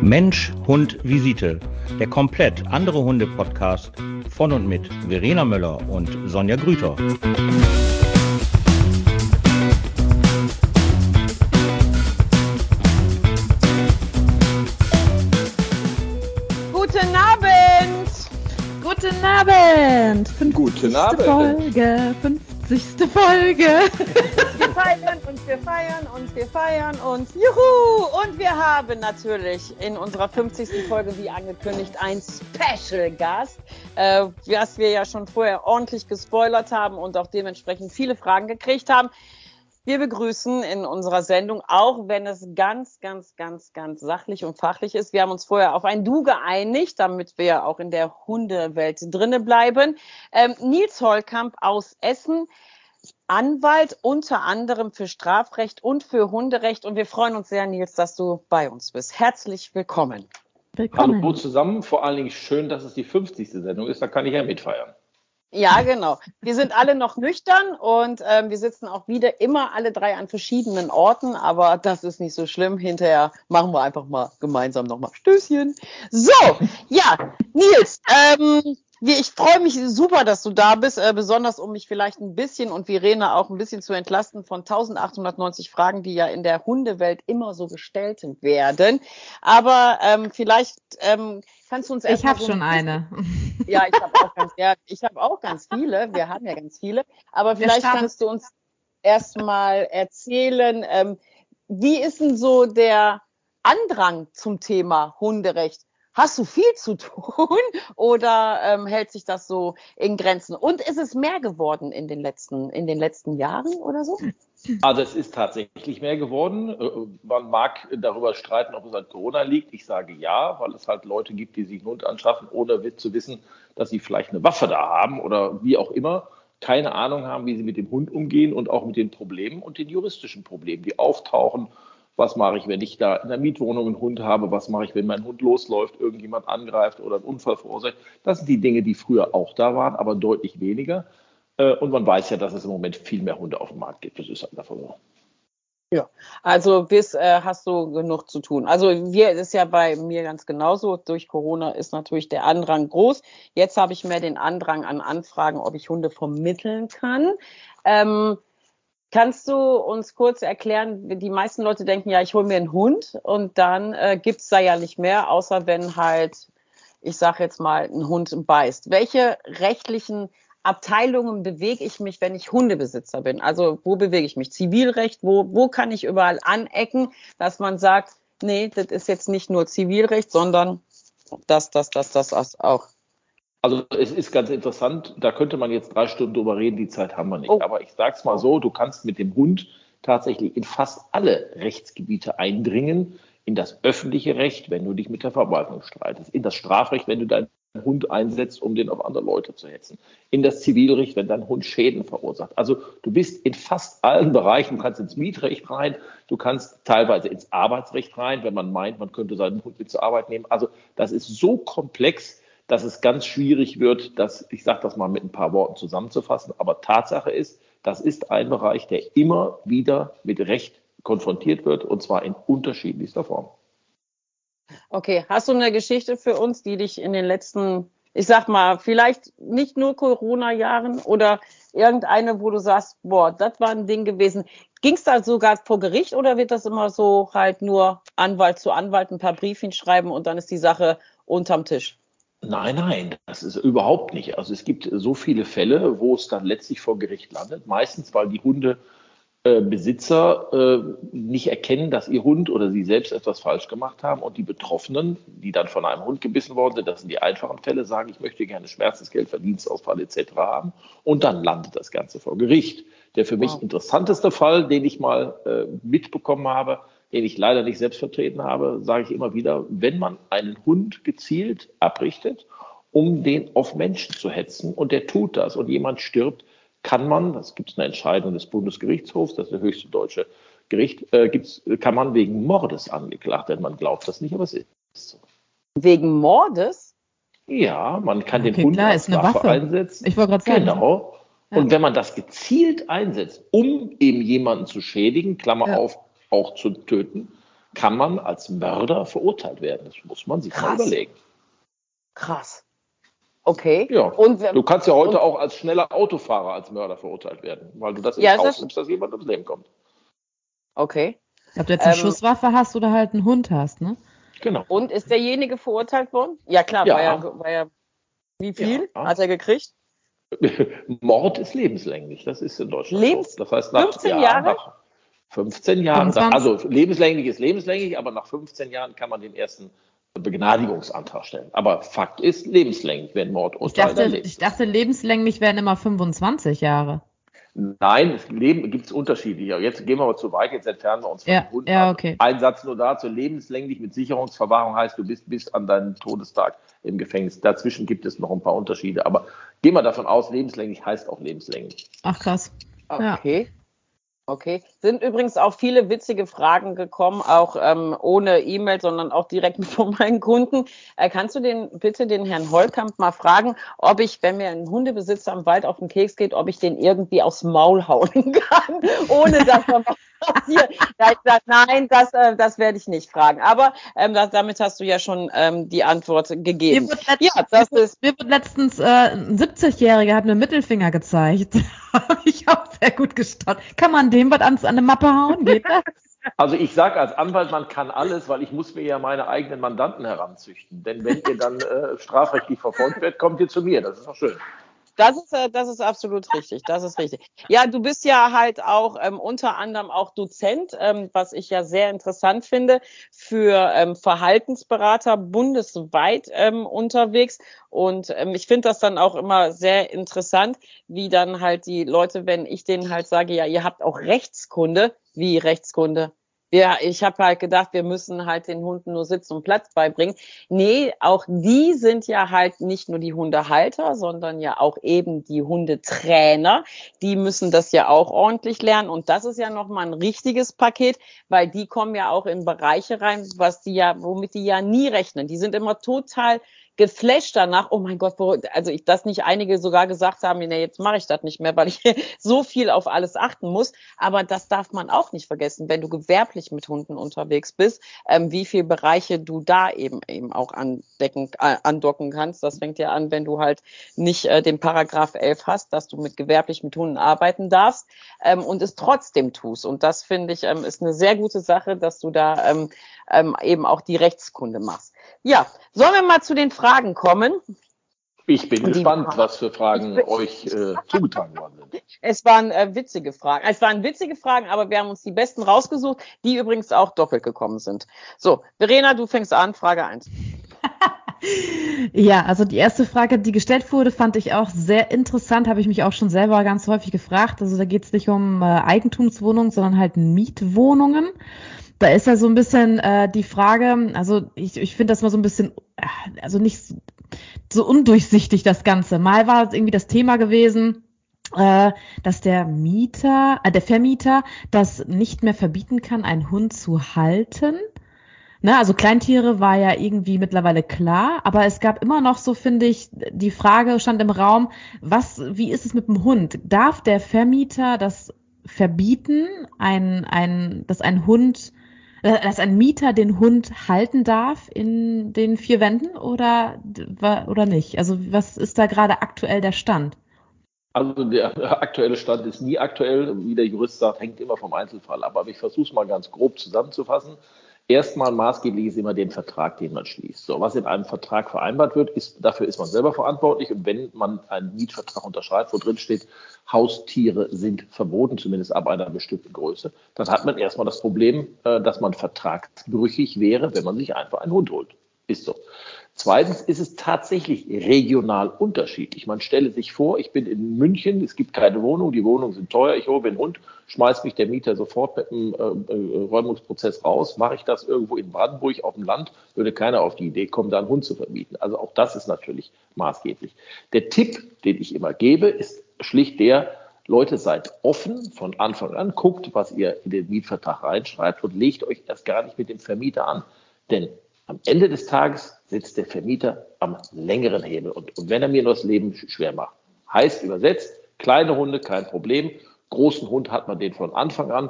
Mensch, Hund, Visite. Der komplett andere Hunde-Podcast von und mit Verena Möller und Sonja Grüter. Guten Abend! Guten Abend! 50. Guten Abend. Folge, 50. Folge. Wir feiern und wir feiern und wir feiern und juhu! Und wir haben natürlich in unserer 50. Folge, wie angekündigt, einen Special Gast, was wir ja schon vorher ordentlich gespoilert haben und auch dementsprechend viele Fragen gekriegt haben. Wir begrüßen in unserer Sendung, auch wenn es ganz sachlich und fachlich ist. Wir haben uns vorher auf ein Du geeinigt, damit wir auch in der Hundewelt drinne bleiben. Nils Hollkamp aus Essen, Anwalt unter anderem für Strafrecht und für Hunderecht. Und wir freuen uns sehr, Nils, dass du bei uns bist. Herzlich willkommen. Hallo zusammen. Vor allen Dingen schön, dass es die 50. Sendung ist. Da kann ich ja mitfeiern. Ja, genau. Wir sind alle noch nüchtern und wir sitzen auch wieder immer alle drei an verschiedenen Orten, aber das ist nicht so schlimm. Hinterher machen wir einfach mal gemeinsam nochmal Stößchen. So, ja, Nils, ich freue mich super, dass du da bist, besonders um mich vielleicht ein bisschen und Verena auch ein bisschen zu entlasten von 1890 Fragen, die ja in der Hundewelt immer so gestellt werden. Aber vielleicht kannst du uns Ich habe schon eine. Ja, ich habe auch ganz viele. Wir haben ja ganz viele. Aber vielleicht kannst du uns erstmal erzählen, wie ist denn so der Andrang zum Thema Hunderecht? Hast du viel zu tun oder hält sich das so in Grenzen? Und ist es mehr geworden in den letzten Jahren oder so? Also es ist tatsächlich mehr geworden. Man mag darüber streiten, ob es an Corona liegt. Ich sage ja, weil es halt Leute gibt, die sich einen Hund anschaffen, ohne zu wissen, dass sie vielleicht eine Waffe da haben oder wie auch immer, keine Ahnung haben, wie sie mit dem Hund umgehen und auch mit den Problemen und den juristischen Problemen, die auftauchen. Was mache ich, wenn ich da in der Mietwohnung einen Hund habe? Was mache ich, wenn mein Hund losläuft, irgendjemand angreift oder einen Unfall verursacht? Das sind die Dinge, die früher auch da waren, aber deutlich weniger. Und man weiß ja, dass es im Moment viel mehr Hunde auf dem Markt gibt. Das ist einfach so. Ja, also hast du genug zu tun. Also ist ja bei mir ganz genauso. Durch Corona ist natürlich der Andrang groß. Jetzt habe ich mehr den Andrang an Anfragen, ob ich Hunde vermitteln kann. Kannst du uns kurz erklären, die meisten Leute denken ja, ich hole mir einen Hund und dann gibt's da ja nicht mehr, außer wenn halt, ich sage jetzt mal, ein Hund beißt. Welche rechtlichen Abteilungen bewege ich mich, wenn ich Hundebesitzer bin? Also wo bewege ich mich? Zivilrecht, wo kann ich überall anecken, dass man sagt, nee, das ist jetzt nicht nur Zivilrecht, sondern das auch. Also es ist ganz interessant, da könnte man jetzt 3 Stunden drüber reden, die Zeit haben wir nicht. Aber ich sage es mal so, du kannst mit dem Hund tatsächlich in fast alle Rechtsgebiete eindringen, in das öffentliche Recht, wenn du dich mit der Verwaltung streitest, in das Strafrecht, wenn du deinen Hund einsetzt, um den auf andere Leute zu hetzen, in das Zivilrecht, wenn dein Hund Schäden verursacht. Also du bist in fast allen Bereichen, du kannst ins Mietrecht rein, du kannst teilweise ins Arbeitsrecht rein, wenn man meint, man könnte seinen Hund mit zur Arbeit nehmen. Also das ist so komplex, dass es ganz schwierig wird, ich sage das mal mit ein paar Worten zusammenzufassen, aber Tatsache ist, das ist ein Bereich, der immer wieder mit Recht konfrontiert wird und zwar in unterschiedlichster Form. Okay, hast du eine Geschichte für uns, die dich in den letzten, ich sag mal, vielleicht nicht nur Corona-Jahren oder irgendeine, wo du sagst, boah, das war ein Ding gewesen. Ging es da sogar vor Gericht oder wird das immer so halt nur Anwalt zu Anwalt ein paar Briefchen schreiben und dann ist die Sache unterm Tisch? Nein, das ist überhaupt nicht. Also es gibt so viele Fälle, wo es dann letztlich vor Gericht landet. Meistens, weil die Hundebesitzer nicht erkennen, dass ihr Hund oder sie selbst etwas falsch gemacht haben und die Betroffenen, die dann von einem Hund gebissen worden sind, das sind die einfachen Fälle, sagen, ich möchte gerne Schmerzensgeld, Verdienstausfall etc. haben und dann landet das Ganze vor Gericht. Der für mich interessanteste Fall, den ich mal mitbekommen habe, den ich leider nicht selbst vertreten habe, sage ich immer wieder, wenn man einen Hund gezielt abrichtet, um den auf Menschen zu hetzen und der tut das und jemand stirbt, kann man, das gibt es eine Entscheidung des Bundesgerichtshofs, das ist der höchste deutsche Gericht, kann man wegen Mordes angeklagt werden. Man glaubt das nicht, aber es ist so. Wegen Mordes? Ja, man kann den Hund als Waffe einsetzen. Ich wollte gerade sagen. Genau. Ja. Und wenn man das gezielt einsetzt, um eben jemanden zu schädigen, Klammer auf, auch zu töten, kann man als Mörder verurteilt werden. Das muss man sich mal überlegen. Krass. Okay. Ja. Und du kannst ja heute auch als schneller Autofahrer als Mörder verurteilt werden, weil du das in Kauf nimmst, dass jemand ums Leben kommt. Okay. Ob du jetzt eine Schusswaffe hast oder halt einen Hund hast, ne? Genau. Und ist derjenige verurteilt worden? Ja, klar. Ja. War ja wie viel hat er gekriegt? Mord ist lebenslänglich. Das ist in Deutschland so. Das heißt, nach 15 Jahre? Nach 15 Jahren. 25. Also lebenslänglich ist lebenslänglich, aber nach 15 Jahren kann man den ersten Begnadigungsantrag stellen. Aber Fakt ist, lebenslänglich, wenn Mordurteil Ich dachte, lebenslänglich wären immer 25 Jahre. Nein, es gibt es unterschiedliche. Jetzt gehen wir mal zu weit, jetzt entfernen wir uns von Hunden. Ja, okay. Ein Satz nur dazu, lebenslänglich mit Sicherungsverwahrung heißt, du bist bis an deinen Todestag im Gefängnis. Dazwischen gibt es noch ein paar Unterschiede, aber gehen wir davon aus, lebenslänglich heißt auch lebenslänglich. Ach, krass. Okay. Okay. Sind übrigens auch viele witzige Fragen gekommen, auch ohne E-Mail, sondern auch direkt von meinen Kunden. Kannst du bitte den Herrn Holkamp mal fragen, ob ich, wenn mir ein Hundebesitzer im Wald auf den Keks geht, ob ich den irgendwie aufs Maul hauen kann, ohne dass er was passiert. Da hab ich gesagt, nein, das werde ich nicht fragen. Aber damit hast du ja schon die Antwort gegeben. Mir wird letztens ein 70-Jähriger hat mir Mittelfinger gezeigt. Habe ich auch sehr gut gestaunt. Kann man dem was an eine Mappe hauen? Geht das? Also ich sage als Anwalt, man kann alles, weil ich muss mir ja meine eigenen Mandanten heranzüchten. Denn wenn ihr dann strafrechtlich verfolgt werdet, kommt ihr zu mir. Das ist doch schön. Das ist absolut richtig. Das ist richtig. Ja, du bist ja halt auch unter anderem auch Dozent, was ich ja sehr interessant finde, für Verhaltensberater bundesweit unterwegs. Und ich finde das dann auch immer sehr interessant, wie dann halt die Leute, wenn ich denen halt sage, ja, ihr habt auch Rechtskunde. Wie Rechtskunde? Ja, ich habe halt gedacht, wir müssen halt den Hunden nur Sitz und Platz beibringen. Nee, auch die sind ja halt nicht nur die Hundehalter, sondern ja auch eben die Hundetrainer. Die müssen das ja auch ordentlich lernen. Und das ist ja nochmal ein richtiges Paket, weil die kommen ja auch in Bereiche rein, womit die ja nie rechnen. Die sind immer total geflasht danach, oh mein Gott, dass nicht einige sogar gesagt haben, nee, jetzt mache ich das nicht mehr, weil ich so viel auf alles achten muss. Aber das darf man auch nicht vergessen, wenn du gewerblich mit Hunden unterwegs bist, wie viele Bereiche du da eben auch andocken kannst. Das fängt ja an, wenn du halt nicht den Paragraph 11 hast, dass du gewerblich mit Hunden arbeiten darfst und es trotzdem tust. Und das, finde ich, ist eine sehr gute Sache, dass du da eben auch die Rechtskunde machst. Ja, sollen wir mal zu den Fragen kommen? Ich bin gespannt, was für Fragen euch zugetragen worden sind. Es waren witzige Fragen. Aber wir haben uns die besten rausgesucht, die übrigens auch doppelt gekommen sind. So, Verena, du fängst an, Frage 1. Ja, also die erste Frage, die gestellt wurde, fand ich auch sehr interessant, habe ich mich auch schon selber ganz häufig gefragt. Also da geht es nicht um Eigentumswohnungen, sondern halt Mietwohnungen. Da ist ja so ein bisschen die Frage, also ich finde das mal so ein bisschen, also nicht so undurchsichtig das Ganze. Mal war es irgendwie das Thema gewesen, dass der Vermieter das nicht mehr verbieten kann, einen Hund zu halten. Ne, also Kleintiere war ja irgendwie mittlerweile klar, aber es gab immer noch so, finde ich, die Frage stand im Raum, wie ist es mit dem Hund? Darf der Vermieter das verbieten, dass ein Mieter den Hund halten darf in den 4 Wänden oder nicht? Also was ist da gerade aktuell der Stand? Also der aktuelle Stand ist nie aktuell, wie der Jurist sagt, hängt immer vom Einzelfall ab. Aber ich versuche es mal ganz grob zusammenzufassen. Erstmal maßgeblich ist immer den Vertrag, den man schließt. So, was in einem Vertrag vereinbart wird, dafür ist man selber verantwortlich. Und wenn man einen Mietvertrag unterschreibt, wo drin steht, Haustiere sind verboten, zumindest ab einer bestimmten Größe, dann hat man erstmal das Problem, dass man vertragsbrüchig wäre, wenn man sich einfach einen Hund holt. Ist so. Zweitens ist es tatsächlich regional unterschiedlich. Man stelle sich vor, ich bin in München, es gibt keine Wohnung, die Wohnungen sind teuer, ich hole einen Hund, schmeißt mich der Mieter sofort mit dem Räumungsprozess raus. Mache ich das irgendwo in Brandenburg auf dem Land, würde keiner auf die Idee kommen, da einen Hund zu vermieten. Also auch das ist natürlich maßgeblich. Der Tipp, den ich immer gebe, ist schlicht der, Leute, seid offen von Anfang an, guckt, was ihr in den Mietvertrag reinschreibt und legt euch erst gar nicht mit dem Vermieter an. Denn am Ende des Tages sitzt der Vermieter am längeren Hebel. Und wenn er mir nur das Leben schwer macht, heißt übersetzt, kleine Hunde, kein Problem. Großen Hund hat man den von Anfang an.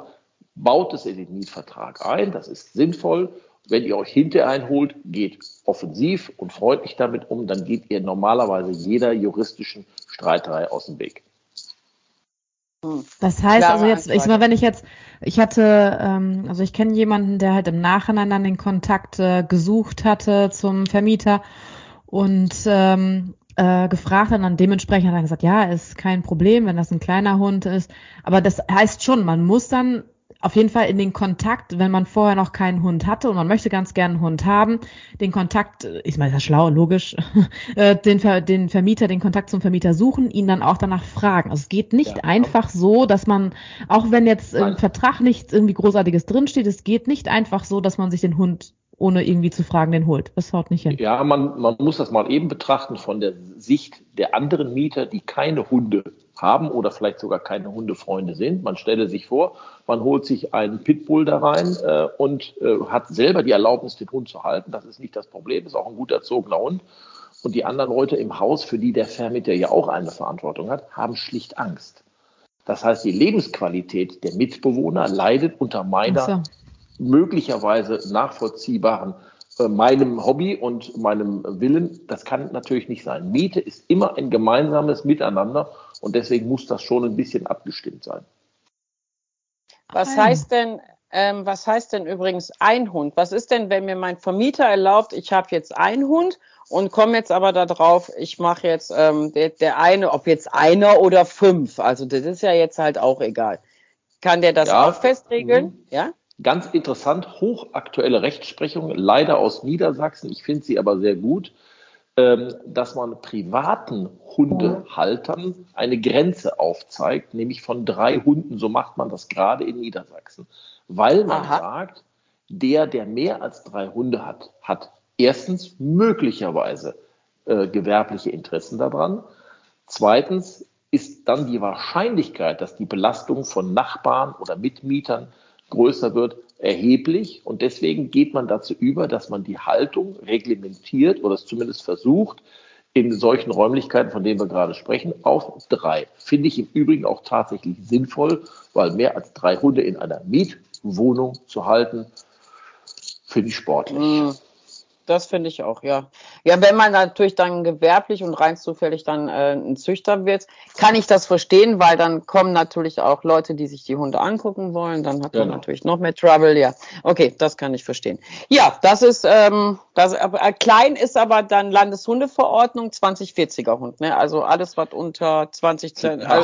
baut es in den Mietvertrag ein, das ist sinnvoll. Wenn ihr euch hinterher einholt, geht offensiv und freundlich damit um, dann geht ihr normalerweise jeder juristischen Streiterei aus dem Weg. Das heißt, also jetzt, ich kenne jemanden, der halt im Nachhinein dann den Kontakt gesucht hatte zum Vermieter und gefragt hat, dann dementsprechend hat er gesagt, ja, ist kein Problem, wenn das ein kleiner Hund ist. Aber das heißt schon, man muss dann auf jeden Fall in den Kontakt, wenn man vorher noch keinen Hund hatte und man möchte ganz gerne einen Hund haben, den Kontakt, ich meine, das ist schlau, logisch, den Kontakt zum Vermieter suchen, ihn dann auch danach fragen. Also es geht nicht einfach so, dass man, auch wenn jetzt im Vertrag nichts irgendwie Großartiges drinsteht, es geht nicht einfach so, dass man sich den Hund ohne irgendwie zu fragen, den holt. Das haut nicht hin. Ja, man muss das mal eben betrachten von der Sicht der anderen Mieter, die keine Hunde haben oder vielleicht sogar keine Hundefreunde sind. Man stelle sich vor, man holt sich einen Pitbull da rein und hat selber die Erlaubnis, den Hund zu halten. Das ist nicht das Problem, ist auch ein gut erzogener Hund. Und die anderen Leute im Haus, für die der Vermieter ja auch eine Verantwortung hat, haben schlicht Angst. Das heißt, die Lebensqualität der Mitbewohner leidet unter meiner möglicherweise nachvollziehbaren meinem Hobby und meinem Willen. Das kann natürlich nicht sein. Miete ist immer ein gemeinsames Miteinander und deswegen muss das schon ein bisschen abgestimmt sein. Was heißt denn übrigens ein Hund? Was ist denn, wenn mir mein Vermieter erlaubt, ich habe jetzt einen Hund und komme jetzt aber da drauf, ich mache jetzt der eine, ob jetzt einer oder 5, also das ist ja jetzt halt auch egal. Kann der das auch festregeln? Ja? Ganz interessant, hochaktuelle Rechtsprechung, leider aus Niedersachsen, ich finde sie aber sehr gut, dass man privaten Hundehaltern eine Grenze aufzeigt, nämlich von 3 Hunden, so macht man das gerade in Niedersachsen. Weil man sagt, der mehr als 3 Hunde hat erstens möglicherweise gewerbliche Interessen daran, zweitens ist dann die Wahrscheinlichkeit, dass die Belastung von Nachbarn oder Mitmietern größer wird, erheblich. Und deswegen geht man dazu über, dass man die Haltung reglementiert oder es zumindest versucht, in solchen Räumlichkeiten, von denen wir gerade sprechen, auf 3. Finde ich im Übrigen auch tatsächlich sinnvoll, weil mehr als 3 Hunde in einer Mietwohnung zu halten, finde ich sportlich. Das finde ich auch, ja. Ja, wenn man natürlich dann gewerblich und rein zufällig dann ein Züchter wird, kann ich das verstehen, weil dann kommen natürlich auch Leute, die sich die Hunde angucken wollen. Dann hat man natürlich noch mehr Trouble, ja. Okay, das kann ich verstehen. Ja, das ist, klein ist aber dann Landeshundeverordnung 2040er Hund, ne? Also alles, was unter 20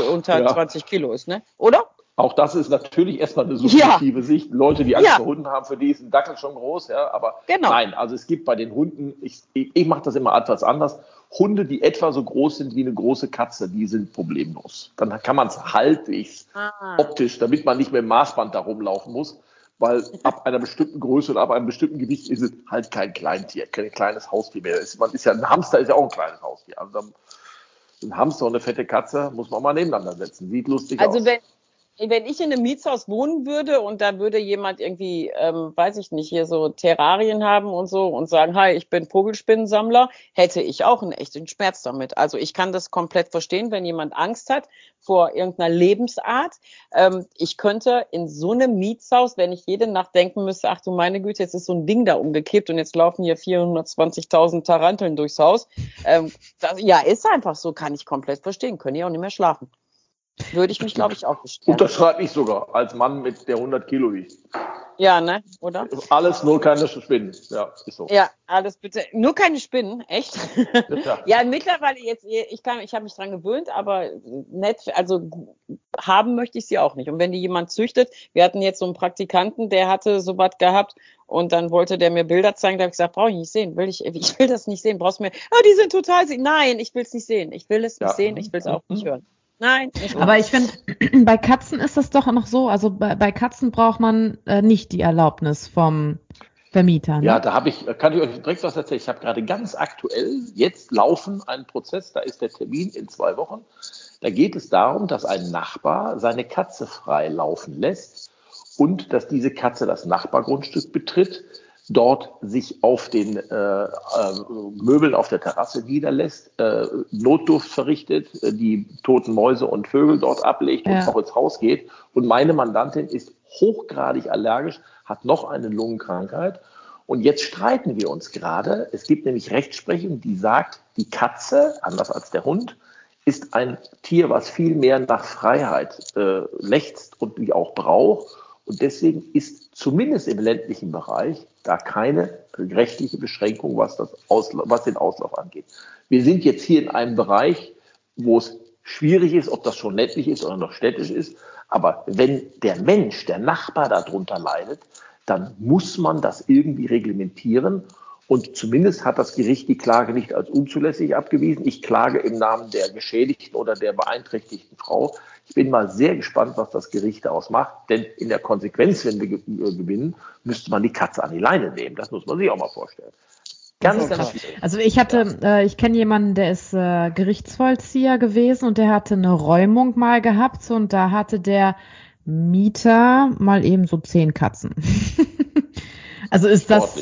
Kilo ist, ne? Oder? Auch das ist natürlich erstmal eine subjektive Sicht. Leute, die Angst vor Hunden haben, für die ist ein Dackel schon groß, ja. Aber nein, also es gibt bei den Hunden, ich mache das immer etwas anders. Hunde, die etwa so groß sind wie eine große Katze, die sind problemlos. Dann kann man es halbwegs optisch, damit man nicht mit dem Maßband da rumlaufen muss, weil ab einer bestimmten Größe und ab einem bestimmten Gewicht ist es halt kein Kleintier, kein kleines Haustier mehr. Ein Hamster ist ja auch ein kleines Haustier. Also ein Hamster und eine fette Katze muss man mal nebeneinander setzen. Sieht lustig aus. Wenn ich in einem Mietshaus wohnen würde und da würde jemand irgendwie, weiß ich nicht, hier so Terrarien haben und so und sagen, hi, ich bin Vogelspinnensammler, hätte ich auch einen echten Schmerz damit. Also ich kann das komplett verstehen, wenn jemand Angst hat vor irgendeiner Lebensart. Ich könnte in so einem Mietshaus, wenn ich jede Nacht denken müsste, ach du meine Güte, jetzt ist so ein Ding da umgekippt und jetzt laufen hier 420.000 Taranteln durchs Haus. Ist einfach so, kann ich komplett verstehen, können die auch nicht mehr schlafen. Würde ich mich, glaube ich, auch beschweren. Unterschreibe ich sogar, als Mann mit der 100 Kilo wiegt. Ja, ne? Oder? Alles, nur keine Spinnen. Ja, ist so. Ja, alles bitte. Nur keine Spinnen, echt? Ja, mittlerweile jetzt, ich habe mich dran gewöhnt, aber nett, also haben möchte ich sie auch nicht. Und wenn die jemand züchtet, wir hatten jetzt so einen Praktikanten, der hatte sowas gehabt und dann wollte der mir Bilder zeigen, da habe ich gesagt, brauche ich nicht sehen, ich will das nicht sehen, brauchst du mir, die sind total, nein, ich will es nicht sehen, ich will es nicht sehen, ich will es auch nicht hören. Nein. Aber ich finde, bei Katzen ist das doch noch so, also bei Katzen braucht man nicht die Erlaubnis vom Vermieter. Ne? Ja, kann ich euch direkt was erzählen. Ich habe gerade ganz aktuell jetzt laufen einen Prozess, da ist der Termin in 2 Wochen. Da geht es darum, dass ein Nachbar seine Katze frei laufen lässt und dass diese Katze das Nachbargrundstück betritt, dort sich auf den Möbeln auf der Terrasse niederlässt, Notdurft verrichtet, die toten Mäuse und Vögel dort ablegt und auch ins Haus geht. Und meine Mandantin ist hochgradig allergisch, hat noch eine Lungenkrankheit. Und jetzt streiten wir uns gerade. Es gibt nämlich Rechtsprechung, die sagt, die Katze, anders als der Hund, ist ein Tier, was viel mehr nach Freiheit lechzt und die auch braucht. Und deswegen ist zumindest im ländlichen Bereich da keine rechtliche Beschränkung, was den Auslauf angeht. Wir sind jetzt hier in einem Bereich, wo es schwierig ist, ob das schon ländlich ist oder noch städtisch ist. Aber wenn der Mensch, der Nachbar darunter leidet, dann muss man das irgendwie reglementieren. Und zumindest hat das Gericht die Klage nicht als unzulässig abgewiesen. Ich klage im Namen der Geschädigten oder der beeinträchtigten Frau. Ich bin mal sehr gespannt, was das Gericht daraus macht. Denn in der Konsequenz, wenn wir gewinnen, müsste man die Katze an die Leine nehmen. Das muss man sich auch mal vorstellen. Ganz schwierig. Also ich kenne jemanden, der ist Gerichtsvollzieher gewesen und der hatte eine Räumung mal gehabt und da hatte der Mieter mal eben so 10 Katzen. Also ist das...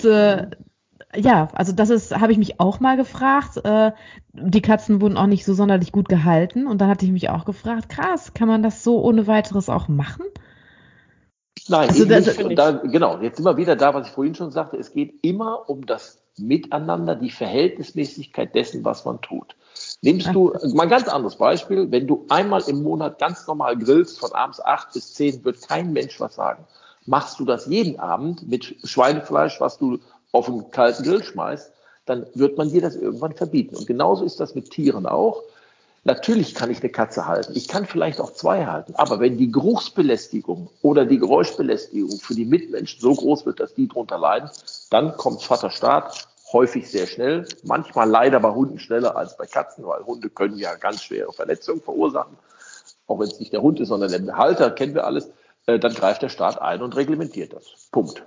habe ich mich auch mal gefragt. Die Katzen wurden auch nicht so sonderlich gut gehalten. Und dann hatte ich mich auch gefragt, krass, kann man das so ohne weiteres auch machen? Nein, genau. Jetzt sind wir wieder da, was ich vorhin schon sagte. Es geht immer um das Miteinander, die Verhältnismäßigkeit dessen, was man tut. Nimmst du mal ein ganz anderes Beispiel. Wenn du einmal im Monat ganz normal grillst, von abends 8 bis 10, wird kein Mensch was sagen. Machst du das jeden Abend mit Schweinefleisch, was du auf einen kalten Grill schmeißt, dann wird man dir das irgendwann verbieten. Und genauso ist das mit Tieren auch. Natürlich kann ich eine Katze halten. Ich kann vielleicht auch 2 halten. Aber wenn die Geruchsbelästigung oder die Geräuschbelästigung für die Mitmenschen so groß wird, dass die drunter leiden, dann kommt Vater Staat häufig sehr schnell. Manchmal leider bei Hunden schneller als bei Katzen, weil Hunde können ja ganz schwere Verletzungen verursachen. Auch wenn es nicht der Hund ist, sondern der Halter, kennen wir alles. Dann greift der Staat ein und reglementiert das. Punkt.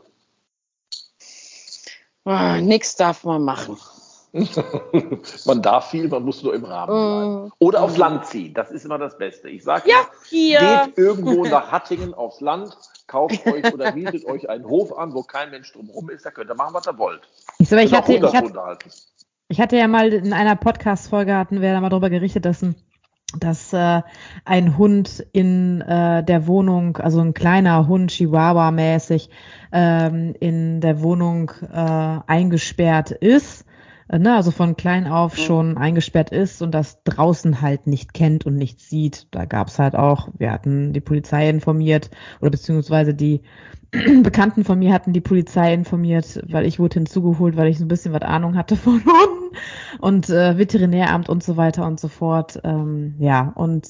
Nichts darf man machen. Man darf viel, man muss nur im Rahmen bleiben. Oder aufs Land ziehen, das ist immer das Beste. Ich sage geht irgendwo nach Hattingen aufs Land, kauft euch oder mietet euch einen Hof an, wo kein Mensch drumherum ist, da könnt ihr machen, was ihr wollt. Ich hatte ja mal in einer Podcast-Folge, hatten wir da mal drüber gerichtet, dass ein Hund in der Wohnung, also ein kleiner Hund, Chihuahua-mäßig, in der Wohnung eingesperrt ist, also von klein auf schon eingesperrt ist und das draußen halt nicht kennt und nicht sieht. Da gab's halt auch, wir hatten die Polizei informiert oder beziehungsweise die Bekannten von mir hatten die Polizei informiert, weil ich wurde hinzugeholt, weil ich so ein bisschen was Ahnung hatte von Hunden und Veterinäramt und so weiter und so fort. Und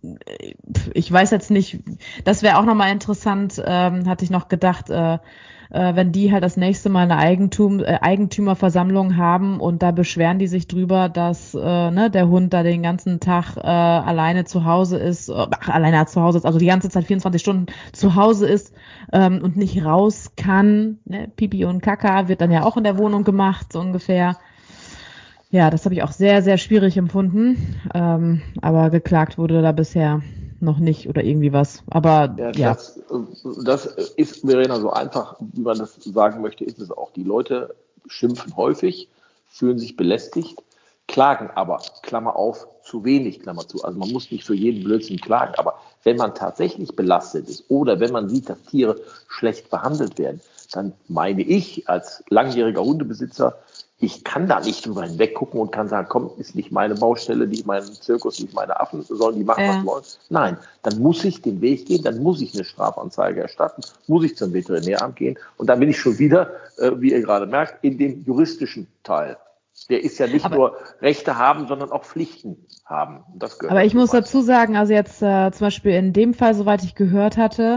ich weiß jetzt nicht, das wäre auch nochmal interessant, hatte ich noch gedacht, wenn die halt das nächste Mal eine Eigentümerversammlung haben und da beschweren die sich drüber, dass der Hund da den ganzen Tag alleine zu Hause ist, also die ganze Zeit 24 Stunden zu Hause ist und nicht raus kann. Ne? Pipi und Kaka wird dann ja auch in der Wohnung gemacht, so ungefähr. Ja, das habe ich auch sehr, sehr schwierig empfunden, aber geklagt wurde da bisher noch nicht oder irgendwie was. Aber ja. Das ist, Verena, so einfach, wie man das sagen möchte, ist es auch. Die Leute schimpfen häufig, fühlen sich belästigt, klagen aber, Klammer auf, zu wenig, Klammer zu. Also man muss nicht für jeden Blödsinn klagen, aber wenn man tatsächlich belastet ist oder wenn man sieht, dass Tiere schlecht behandelt werden, dann meine ich als langjähriger Hundebesitzer, ich kann da nicht drüber hinweg gucken und kann sagen, komm, ist nicht meine Baustelle, nicht mein Zirkus, nicht meine Affen, sollen die machen, was sie wollen. Nein, dann muss ich den Weg gehen, dann muss ich eine Strafanzeige erstatten, muss ich zum Veterinäramt gehen und dann bin ich schon wieder, wie ihr gerade merkt, in dem juristischen Teil. Der ist ja nicht nur Rechte haben, sondern auch Pflichten haben. Das gehört aber ich muss dazu sagen, also jetzt zum Beispiel in dem Fall, soweit ich gehört hatte,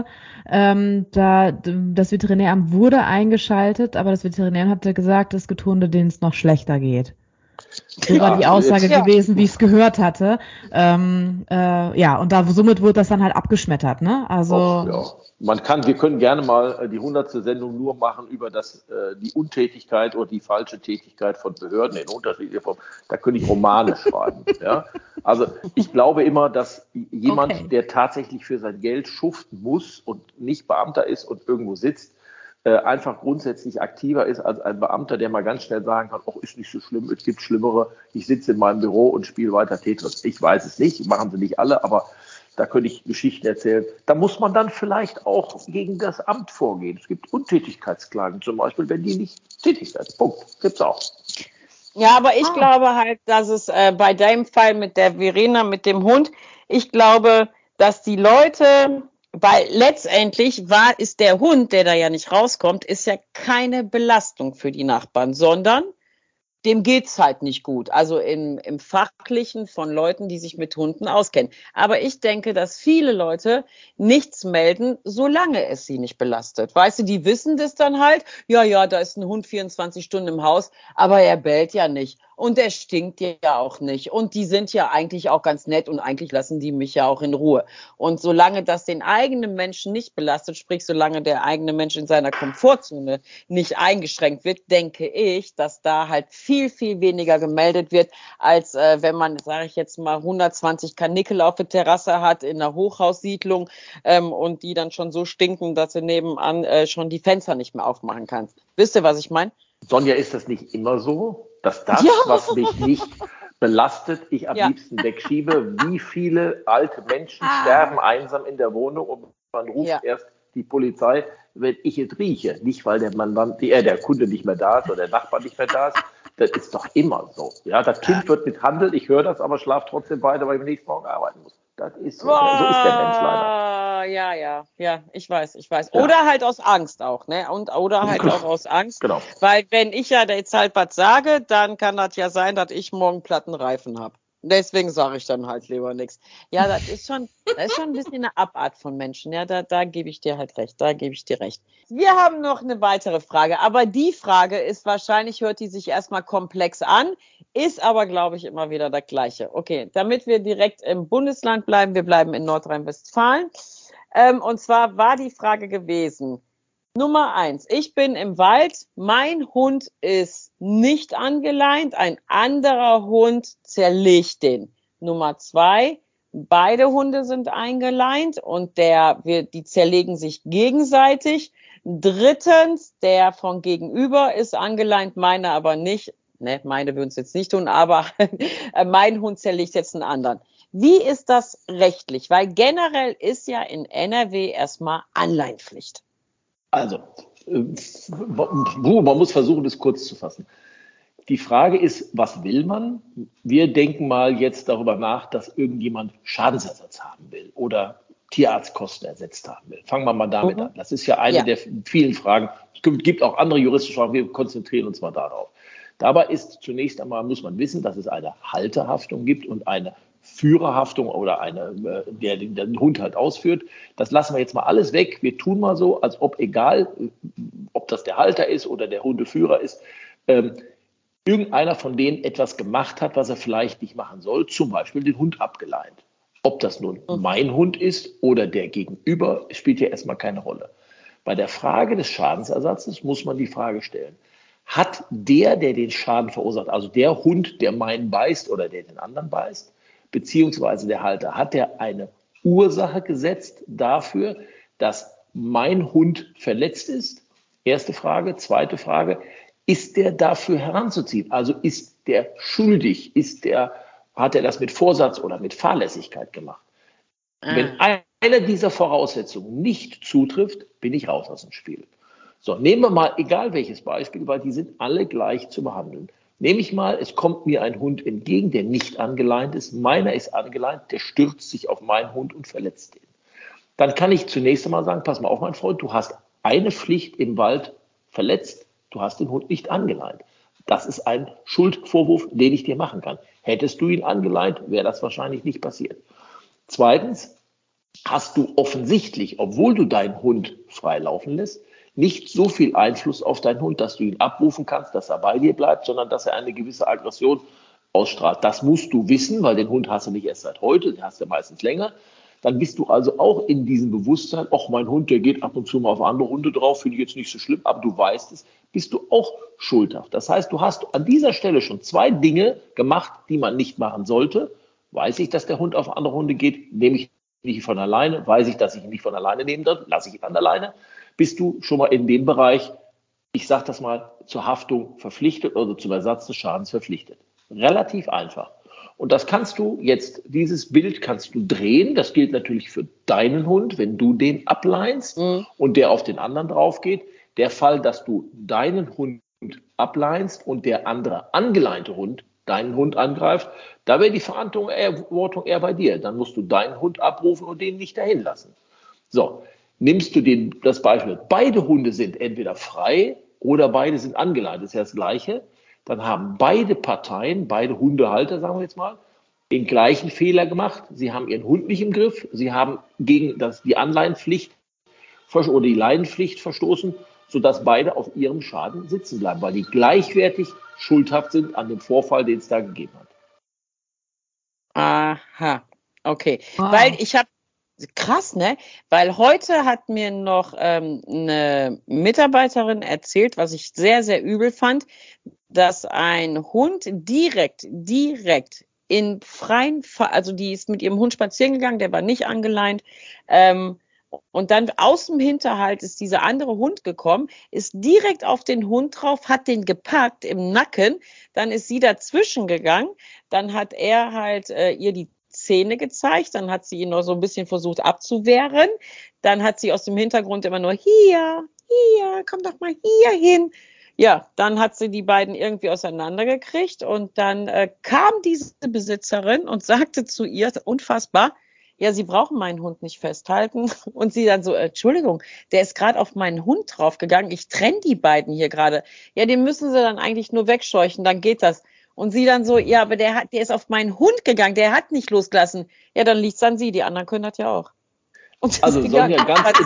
da das Veterinäramt wurde eingeschaltet, aber das Veterinäramt hatte gesagt, dass Getunde, denen es noch schlechter geht. So war die Aussage gewesen, wie ich es gehört hatte. Und somit wurde das dann halt abgeschmettert, ne? Also. Wir können gerne mal die 100. Sendung nur machen über die Untätigkeit oder die falsche Tätigkeit von Behörden in unterschiedlicher Form. Da könnte ich Romane schreiben. Ja? Also ich glaube immer, dass jemand, der tatsächlich für sein Geld schuften muss und nicht Beamter ist und irgendwo sitzt, einfach grundsätzlich aktiver ist als ein Beamter, der mal ganz schnell sagen kann, ist nicht so schlimm, es gibt Schlimmere, ich sitze in meinem Büro und spiele weiter Tetris. Ich weiß es nicht, machen sie nicht alle, aber da könnte ich Geschichten erzählen. Da muss man dann vielleicht auch gegen das Amt vorgehen. Es gibt Untätigkeitsklagen zum Beispiel, wenn die nicht tätig sind. Punkt. Gibt's auch. Ja, aber ich glaube halt, dass es bei deinem Fall mit der Verena, mit dem Hund, ich glaube, dass die Leute, weil letztendlich ist der Hund, der da ja nicht rauskommt, ist ja keine Belastung für die Nachbarn, sondern dem geht's halt nicht gut. Also im Fachlichen von Leuten, die sich mit Hunden auskennen. Aber ich denke, dass viele Leute nichts melden, solange es sie nicht belastet. Weißt du, die wissen das dann halt. Ja, da ist ein Hund 24 Stunden im Haus, aber er bellt ja nicht. Und er stinkt ja auch nicht. Und die sind ja eigentlich auch ganz nett und eigentlich lassen die mich ja auch in Ruhe. Und solange das den eigenen Menschen nicht belastet, sprich solange der eigene Mensch in seiner Komfortzone nicht eingeschränkt wird, denke ich, dass da halt viel, viel weniger gemeldet wird, als wenn man, sage ich jetzt mal, 120 Karnickel auf der Terrasse hat in einer Hochhaussiedlung und die dann schon so stinken, dass du nebenan schon die Fenster nicht mehr aufmachen kannst. Wisst ihr, was ich meine? Sonja, ist das nicht immer so, dass das, was mich nicht belastet, ich am liebsten wegschiebe? Wie viele alte Menschen sterben einsam in der Wohnung und man ruft erst die Polizei, wenn ich es rieche? Nicht, weil der Mandant, der Kunde nicht mehr da ist oder der Nachbar nicht mehr da ist. Das ist doch immer so. Ja, das Kind wird misshandelt, ich höre das, aber schlafe trotzdem weiter, weil ich am nächsten Morgen arbeiten muss. Das ist so. So ist der Mensch leider. Ja, ich weiß. Ja. Oder halt aus Angst auch, ne? Oder halt auch aus Angst. Genau. Weil wenn ich ja jetzt halt was sage, dann kann das ja sein, dass ich morgen platten Reifen habe. Deswegen sage ich dann halt lieber nichts. Ja, das ist schon ein bisschen eine Abart von Menschen. Ja, da gebe ich dir halt recht. Wir haben noch eine weitere Frage. Aber die Frage ist wahrscheinlich, hört die sich erstmal komplex an, ist aber, glaube ich, immer wieder das Gleiche. Okay, damit wir direkt im Bundesland bleiben, wir bleiben in Nordrhein-Westfalen. Und zwar war die Frage gewesen, Nummer 1, ich bin im Wald, mein Hund ist nicht angeleint, ein anderer Hund zerlegt den. Nummer 2, beide Hunde sind eingeleint und die zerlegen sich gegenseitig. Drittens, der von gegenüber ist angeleint, meine aber nicht. Ne, meine würden es jetzt nicht tun, aber mein Hund zerlegt jetzt einen anderen. Wie ist das rechtlich? Weil generell ist ja in NRW erstmal Anleihenpflicht. Also, man muss versuchen, das kurz zu fassen. Die Frage ist, was will man? Wir denken mal jetzt darüber nach, dass irgendjemand Schadensersatz haben will oder Tierarztkosten ersetzt haben will. Fangen wir mal damit an. Das ist ja eine der vielen Fragen. Es gibt auch andere juristische Fragen, wir konzentrieren uns mal darauf. Dabei ist zunächst einmal, muss man wissen, dass es eine Halterhaftung gibt und eine Führerhaftung oder der den Hund halt ausführt. Das lassen wir jetzt mal alles weg. Wir tun mal so, als ob egal, ob das der Halter ist oder der Hundeführer ist, irgendeiner von denen etwas gemacht hat, was er vielleicht nicht machen soll, zum Beispiel den Hund abgeleint. Ob das nun mein Hund ist oder der Gegenüber, spielt ja erstmal keine Rolle. Bei der Frage des Schadensersatzes muss man die Frage stellen, hat der den Schaden verursacht, also der Hund, der meinen beißt oder der den anderen beißt, beziehungsweise der Halter, hat er eine Ursache gesetzt dafür, dass mein Hund verletzt ist? Erste Frage. Zweite Frage, ist der dafür heranzuziehen? Also ist der schuldig? Hat er das mit Vorsatz oder mit Fahrlässigkeit gemacht? Wenn eine dieser Voraussetzungen nicht zutrifft, bin ich raus aus dem Spiel. So, nehmen wir mal egal welches Beispiel, weil die sind alle gleich zu behandeln. Nehme ich mal, es kommt mir ein Hund entgegen, der nicht angeleint ist. Meiner ist angeleint, der stürzt sich auf meinen Hund und verletzt ihn. Dann kann ich zunächst einmal sagen, pass mal auf, mein Freund, du hast eine Pflicht im Wald verletzt, du hast den Hund nicht angeleint. Das ist ein Schuldvorwurf, den ich dir machen kann. Hättest du ihn angeleint, wäre das wahrscheinlich nicht passiert. Zweitens, hast du offensichtlich, obwohl du deinen Hund frei laufen lässt, nicht so viel Einfluss auf deinen Hund, dass du ihn abrufen kannst, dass er bei dir bleibt, sondern dass er eine gewisse Aggression ausstrahlt. Das musst du wissen, weil den Hund hast du nicht erst seit heute, den hast du meistens länger. Dann bist du also auch in diesem Bewusstsein, ach, mein Hund, der geht ab und zu mal auf andere Hunde drauf, finde ich jetzt nicht so schlimm, aber du weißt es, bist du auch schuldhaft. Das heißt, du hast an dieser Stelle schon 2 Dinge gemacht, die man nicht machen sollte. Weiß ich, dass der Hund auf andere Hunde geht, nehme ich nicht von alleine. Weiß ich, dass ich ihn nicht von alleine nehmen darf, lasse ich ihn an alleine. Bist du schon mal in dem Bereich, ich sage das mal, zur Haftung verpflichtet oder zum Ersatz des Schadens verpflichtet. Relativ einfach. Und das kannst du jetzt, dieses Bild kannst du drehen. Das gilt natürlich für deinen Hund, wenn du den ableinst und der auf den anderen drauf geht. Der Fall, dass du deinen Hund ableinst und der andere angeleinte Hund deinen Hund angreift, da wäre die Verantwortung eher bei dir. Dann musst du deinen Hund abrufen und den nicht dahin lassen. So, nimmst du das Beispiel, beide Hunde sind entweder frei oder beide sind angeleint, das ist ja das Gleiche, dann haben beide Parteien, beide Hundehalter, sagen wir jetzt mal, den gleichen Fehler gemacht. Sie haben ihren Hund nicht im Griff, sie haben gegen die Anleihenpflicht oder die Leinenpflicht verstoßen, sodass beide auf ihrem Schaden sitzen bleiben, weil die gleichwertig schuldhaft sind an dem Vorfall, den es da gegeben hat. Aha, okay. Wow. Weil ich habe, krass, ne? Weil heute hat mir noch eine Mitarbeiterin erzählt, was ich sehr, sehr übel fand, dass ein Hund direkt in freien Fall, also die ist mit ihrem Hund spazieren gegangen, der war nicht angeleint, und dann aus dem Hinterhalt ist dieser andere Hund gekommen, ist direkt auf den Hund drauf, hat den gepackt im Nacken, dann ist sie dazwischen gegangen, dann hat er halt ihr die Zähne gezeigt, dann hat sie ihn noch so ein bisschen versucht abzuwehren, dann hat sie aus dem Hintergrund immer nur hier, komm doch mal hier hin. Ja, dann hat sie die beiden irgendwie auseinandergekriegt und dann kam diese Besitzerin und sagte zu ihr, unfassbar, ja, Sie brauchen meinen Hund nicht festhalten. Und sie dann so, Entschuldigung, der ist gerade auf meinen Hund draufgegangen. Ich trenne die beiden hier gerade. Ja, den müssen Sie dann eigentlich nur wegscheuchen, dann geht das. Und sie dann so, ja, aber der ist auf meinen Hund gegangen, der hat nicht losgelassen. Ja, dann liegt's an Sie, die anderen können das ja auch. Also Sonja,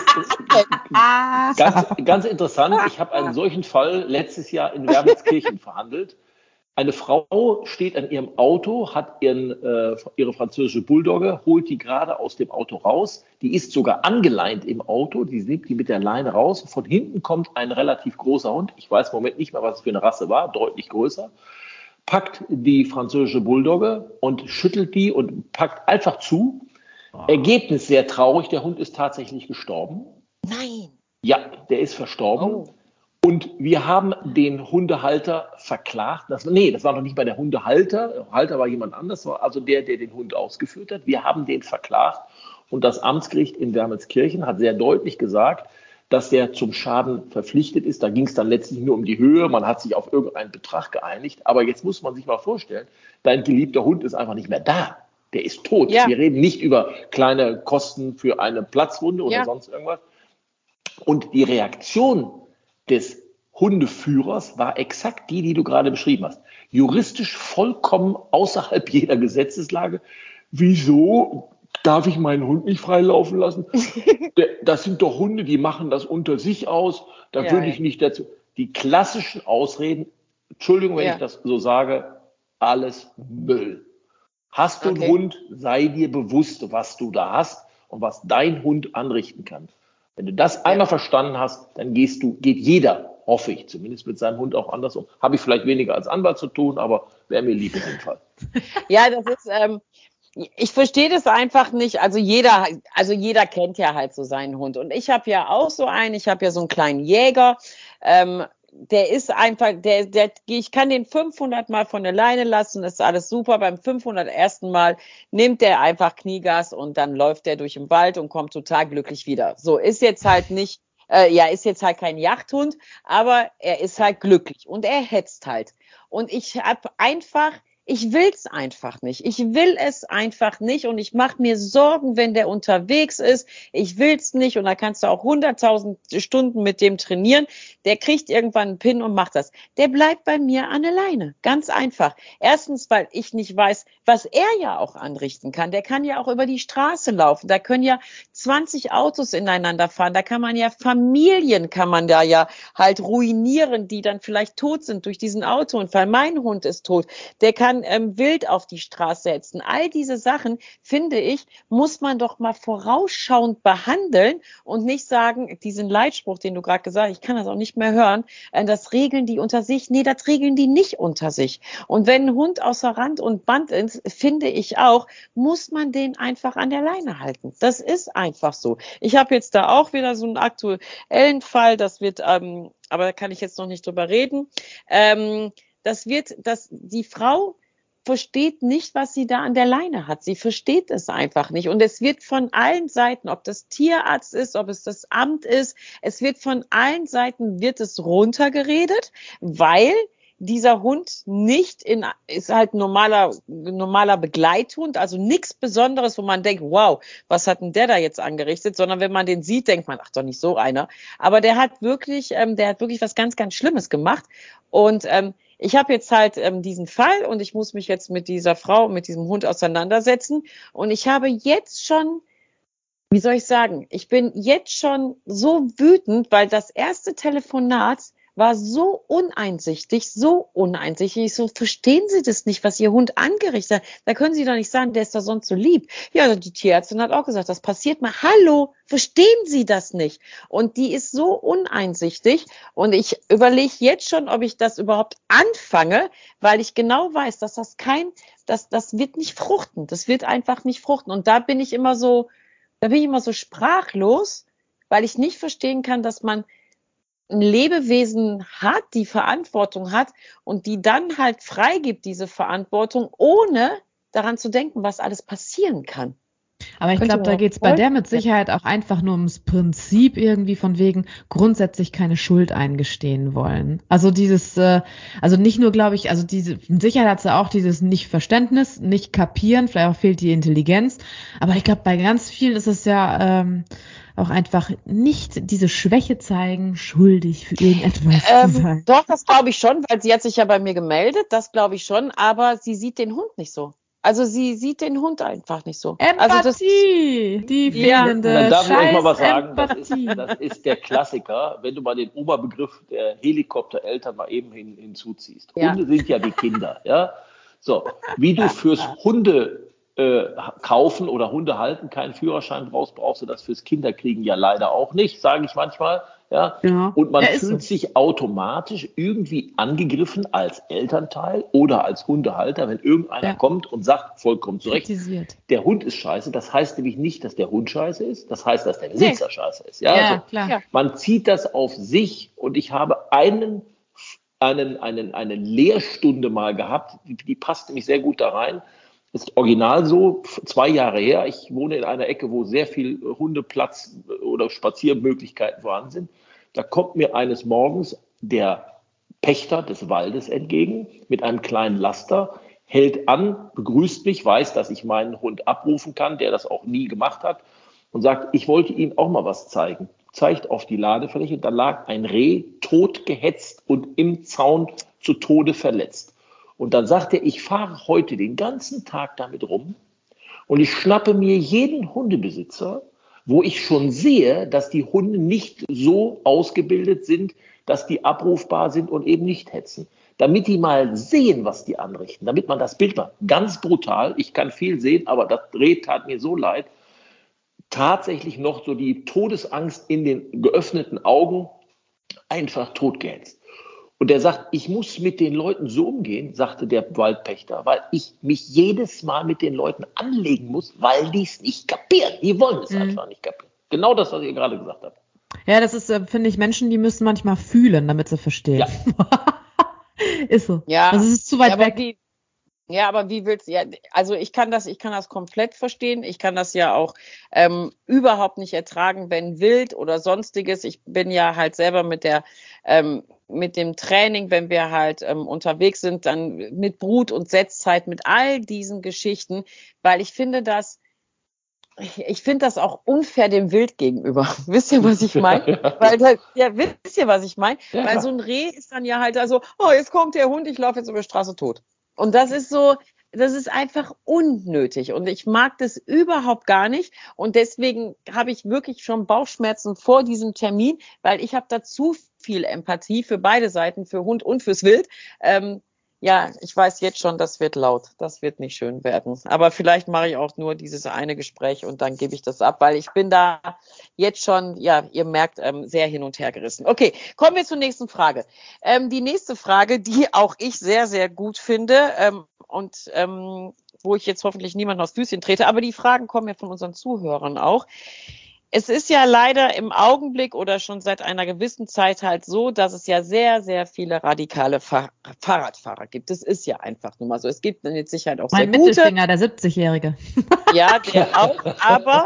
ganz interessant, ich habe einen solchen Fall letztes Jahr in Wermelskirchen verhandelt. Eine Frau steht an ihrem Auto, hat ihre französische Bulldogge, holt die gerade aus dem Auto raus. Die ist sogar angeleint im Auto, die nimmt die mit der Leine raus. Von hinten kommt ein relativ großer Hund, ich weiß im Moment nicht mehr, was es für eine Rasse war, deutlich größer, packt die französische Bulldogge und schüttelt die und packt einfach zu. Ergebnis sehr traurig, der Hund ist tatsächlich gestorben. Nein. Ja, der ist verstorben. Oh. Und wir haben den Hundehalter verklagt. Das war noch nicht mal der Hundehalter. Der Halter war jemand anders, war also der den Hund ausgeführt hat. Wir haben den verklagt. Und das Amtsgericht in Wermelskirchen hat sehr deutlich gesagt, dass der zum Schaden verpflichtet ist. Da ging es dann letztlich nur um die Höhe. Man hat sich auf irgendeinen Betrag geeinigt. Aber jetzt muss man sich mal vorstellen, dein geliebter Hund ist einfach nicht mehr da. Der ist tot. Ja. Wir reden nicht über kleine Kosten für eine Platzwunde oder sonst irgendwas. Und die Reaktion des Hundeführers war exakt die du gerade beschrieben hast. Juristisch vollkommen außerhalb jeder Gesetzeslage. Wieso darf ich meinen Hund nicht freilaufen lassen? Das sind doch Hunde, die machen das unter sich aus. Da würde ich nicht dazu. Die klassischen Ausreden, Entschuldigung, wenn ich das so sage, alles Müll. Hast du einen Hund, sei dir bewusst, was du da hast und was dein Hund anrichten kann. Wenn du das einmal verstanden hast, dann geht jeder, hoffe ich, zumindest mit seinem Hund auch anders um. Habe ich vielleicht weniger als Anwalt zu tun, aber wäre mir lieb in dem Fall. Ja, das ist, ich verstehe das einfach nicht. Also jeder kennt ja halt so seinen Hund. Und ich habe ja auch so einen, ich habe ja so einen kleinen Jäger, der ist einfach, ich kann den 500 Mal von der Leine lassen, das ist alles super. Beim 501. Mal nimmt der einfach Kniegas und dann läuft der durch den Wald und kommt total glücklich wieder. So, ist jetzt halt nicht, ist jetzt halt kein Jagdhund, aber er ist halt glücklich und er hetzt halt. Und ich will es einfach nicht. Ich will es einfach nicht und ich mache mir Sorgen, wenn der unterwegs ist. Ich will es nicht und da kannst du auch 100.000 Stunden mit dem trainieren. Der kriegt irgendwann einen Pin und macht das. Der bleibt bei mir an der Leine. Ganz einfach. Erstens, weil ich nicht weiß, was er ja auch anrichten kann. Der kann ja auch über die Straße laufen. Da können ja 20 Autos ineinander fahren. Da kann man ja Familien da ja halt ruinieren, die dann vielleicht tot sind durch diesen Autounfall. Mein Hund ist tot. Der kann wild auf die Straße setzen. All diese Sachen, finde ich, muss man doch mal vorausschauend behandeln und nicht sagen, diesen Leitspruch, den du gerade gesagt hast, ich kann das auch nicht mehr hören, das regeln die unter sich. Nee, das regeln die nicht unter sich. Und wenn ein Hund außer Rand und Band ist, finde ich auch, muss man den einfach an der Leine halten. Das ist einfach so. Ich habe jetzt da auch wieder so einen aktuellen Fall, das wird, aber da kann ich jetzt noch nicht drüber reden, die Frau versteht nicht, was sie da an der Leine hat. Sie versteht es einfach nicht. Und es wird von allen Seiten, ob das Tierarzt ist, ob es das Amt ist, es wird von allen Seiten, wird es runtergeredet, weil dieser Hund ist halt normaler Begleithund, also nichts Besonderes, wo man denkt, wow, was hat denn der da jetzt angerichtet, sondern wenn man den sieht, denkt man, ach, doch nicht so einer. Aber der hat wirklich was ganz, ganz Schlimmes gemacht. Und ich habe jetzt halt diesen Fall und ich muss mich jetzt mit dieser Frau, mit diesem Hund auseinandersetzen. Und ich habe jetzt schon, wie soll ich sagen, ich bin jetzt schon so wütend, weil das erste Telefonat war so uneinsichtig. Ich so, verstehen Sie das nicht, was Ihr Hund angerichtet hat? Da können Sie doch nicht sagen, der ist doch sonst so lieb. Ja, die Tierärztin hat auch gesagt, das passiert mal. Hallo, verstehen Sie das nicht? Und die ist so uneinsichtig. Und ich überlege jetzt schon, ob ich das überhaupt anfange, weil ich genau weiß, dass das wird nicht fruchten. Das wird einfach nicht fruchten. Und da bin ich immer so sprachlos, weil ich nicht verstehen kann, dass man ein Lebewesen hat, die Verantwortung hat und die dann halt freigibt, diese Verantwortung, ohne daran zu denken, was alles passieren kann. Aber ich glaube, da geht's bei der mit Sicherheit auch einfach nur ums Prinzip irgendwie von wegen grundsätzlich keine Schuld eingestehen wollen. Also also nicht nur, glaube ich, also mit Sicherheit hat sie auch dieses Nicht-Verständnis, nicht kapieren, vielleicht auch fehlt die Intelligenz. Aber ich glaube, bei ganz vielen ist es ja auch einfach nicht diese Schwäche zeigen, schuldig für irgendetwas zu sein. Doch, das glaube ich schon, weil sie hat sich ja bei mir gemeldet, das glaube ich schon, aber sie sieht den Hund nicht so. Also sie sieht den Hund einfach nicht so. Empathie, die fehlende Dann darf ich euch mal was sagen, Empathie. das ist der Klassiker, wenn du mal den Oberbegriff der Helikoptereltern mal eben hinzuziehst. Ja. Hunde sind ja wie Kinder, ja. So, wie du fürs Hunde kaufen oder Hunde halten keinen Führerschein brauchst du das fürs Kinderkriegen ja leider auch nicht, sage ich manchmal. Ja? Und man fühlt sich automatisch irgendwie angegriffen als Elternteil oder als Hundehalter, wenn irgendeiner kommt und sagt, vollkommen zu Recht, der Hund ist scheiße. Das heißt nämlich nicht, dass der Hund scheiße ist, das heißt, dass der Besitzer scheiße ist. Ja, also, klar. Man zieht das auf sich und ich habe eine Lehrstunde mal gehabt, die passt nämlich sehr gut da rein. Ist original so, 2 Jahre her. Ich wohne in einer Ecke, wo sehr viel Hundeplatz oder Spaziermöglichkeiten vorhanden sind. Da kommt mir eines Morgens der Pächter des Waldes entgegen mit einem kleinen Laster, hält an, begrüßt mich, weiß, dass ich meinen Hund abrufen kann, der das auch nie gemacht hat, und sagt, ich wollte Ihnen auch mal was zeigen. Zeigt auf die Ladefläche, da lag ein Reh tot gehetzt und im Zaun zu Tode verletzt. Und dann sagt er, ich fahre heute den ganzen Tag damit rum und ich schnappe mir jeden Hundebesitzer, wo ich schon sehe, dass die Hunde nicht so ausgebildet sind, dass die abrufbar sind und eben nicht hetzen. Damit die mal sehen, was die anrichten, damit man das Bild macht. Ganz brutal, ich kann viel sehen, aber das Reh tat mir so leid. Tatsächlich noch so die Todesangst in den geöffneten Augen, einfach totgehetzt. Und er sagt, ich muss mit den Leuten so umgehen, sagte der Waldpächter, weil ich mich jedes Mal mit den Leuten anlegen muss, weil die es nicht kapieren. Die wollen es einfach nicht kapieren. Genau das, was ihr gerade gesagt habt. Ja, das ist, finde ich, Menschen, die müssen manchmal fühlen, damit sie verstehen. Ja. Ist so. Ja. Das ist zu weit weg. Aber wie willst du, ja, also ich kann das komplett verstehen. Ich kann das ja auch überhaupt nicht ertragen, wenn wild oder sonstiges. Ich bin ja halt selber mit dem Training, wenn wir halt unterwegs sind, dann mit Brut- und Setzzeit, mit all diesen Geschichten, weil ich finde das auch unfair dem Wild gegenüber. Wisst ihr, was ich meine? Wisst ihr, was ich meine? Ja. Weil so ein Reh ist dann ja halt also, oh, jetzt kommt der Hund, ich laufe jetzt über die Straße tot. Und das ist einfach unnötig und ich mag das überhaupt gar nicht und deswegen habe ich wirklich schon Bauchschmerzen vor diesem Termin, weil ich habe da zu viel Empathie für beide Seiten, für Hund und fürs Wild. Ja, ich weiß jetzt schon, das wird laut, das wird nicht schön werden, aber vielleicht mache ich auch nur dieses eine Gespräch und dann gebe ich das ab, weil ich bin da jetzt schon, ja, ihr merkt, sehr hin und her gerissen. Okay, kommen wir zur nächsten Frage. Die nächste Frage, die auch ich sehr, sehr gut finde, und wo ich jetzt hoffentlich niemanden aufs Füßchen trete, aber die Fragen kommen ja von unseren Zuhörern auch. Es ist ja leider im Augenblick oder schon seit einer gewissen Zeit halt so, dass es ja sehr, sehr viele radikale Fahrradfahrer gibt. Das ist ja einfach nur mal so. Es gibt mit Sicherheit auch sehr Mein gute. Mittelfinger, der 70-Jährige. Ja, der auch. Aber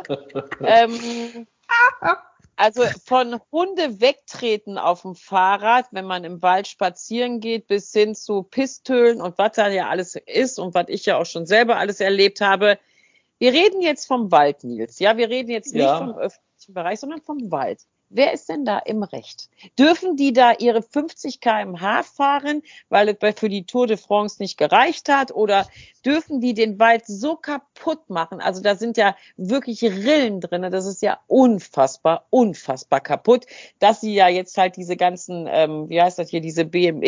also von Hunde wegtreten auf dem Fahrrad, wenn man im Wald spazieren geht, bis hin zu Pistölen und was da ja alles ist und was ich ja auch schon selber alles erlebt habe. Wir reden jetzt vom Wald, Nils. Ja, wir reden jetzt nicht vom öffentlichen Bereich, sondern vom Wald. Wer ist denn da im Recht? Dürfen die da ihre 50 km/h fahren, weil es für die Tour de France nicht gereicht hat? Oder dürfen die den Wald so kaputt machen? Also da sind ja wirklich Rillen drin. Das ist ja unfassbar, unfassbar kaputt, dass sie ja jetzt halt diese ganzen, diese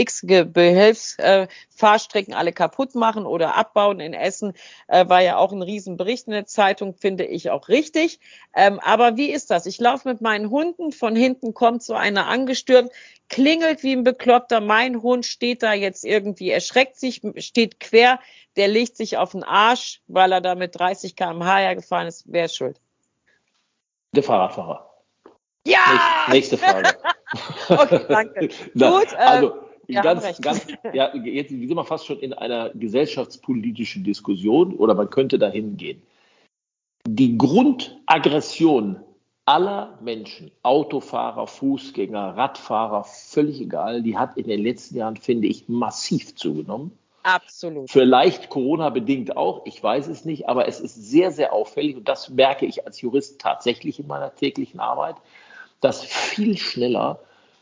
BMX-Behelfsfahrstrecken alle kaputt machen oder abbauen in Essen. War ja auch ein Riesenbericht in der Zeitung, finde ich auch richtig. Aber wie ist das? Ich laufe mit meinen Hunden, von hinten kommt so einer angestürmt, klingelt wie ein Bekloppter, mein Hund steht da jetzt irgendwie, erschreckt sich, steht quer, der legt sich auf den Arsch, weil er da mit 30 km/h hergefahren ist. Wer ist schuld? Der Fahrradfahrer. Ja! Nächste Frage. Okay, danke. Gut. Jetzt sind wir fast schon in einer gesellschaftspolitischen Diskussion oder man könnte dahin gehen. Die Grundaggression aller Menschen, Autofahrer, Fußgänger, Radfahrer, völlig egal, die hat in den letzten Jahren, finde ich, massiv zugenommen. Absolut. Vielleicht Corona-bedingt auch, ich weiß es nicht, aber es ist sehr, sehr auffällig und das merke ich als Jurist tatsächlich in meiner täglichen Arbeit, dass viel schneller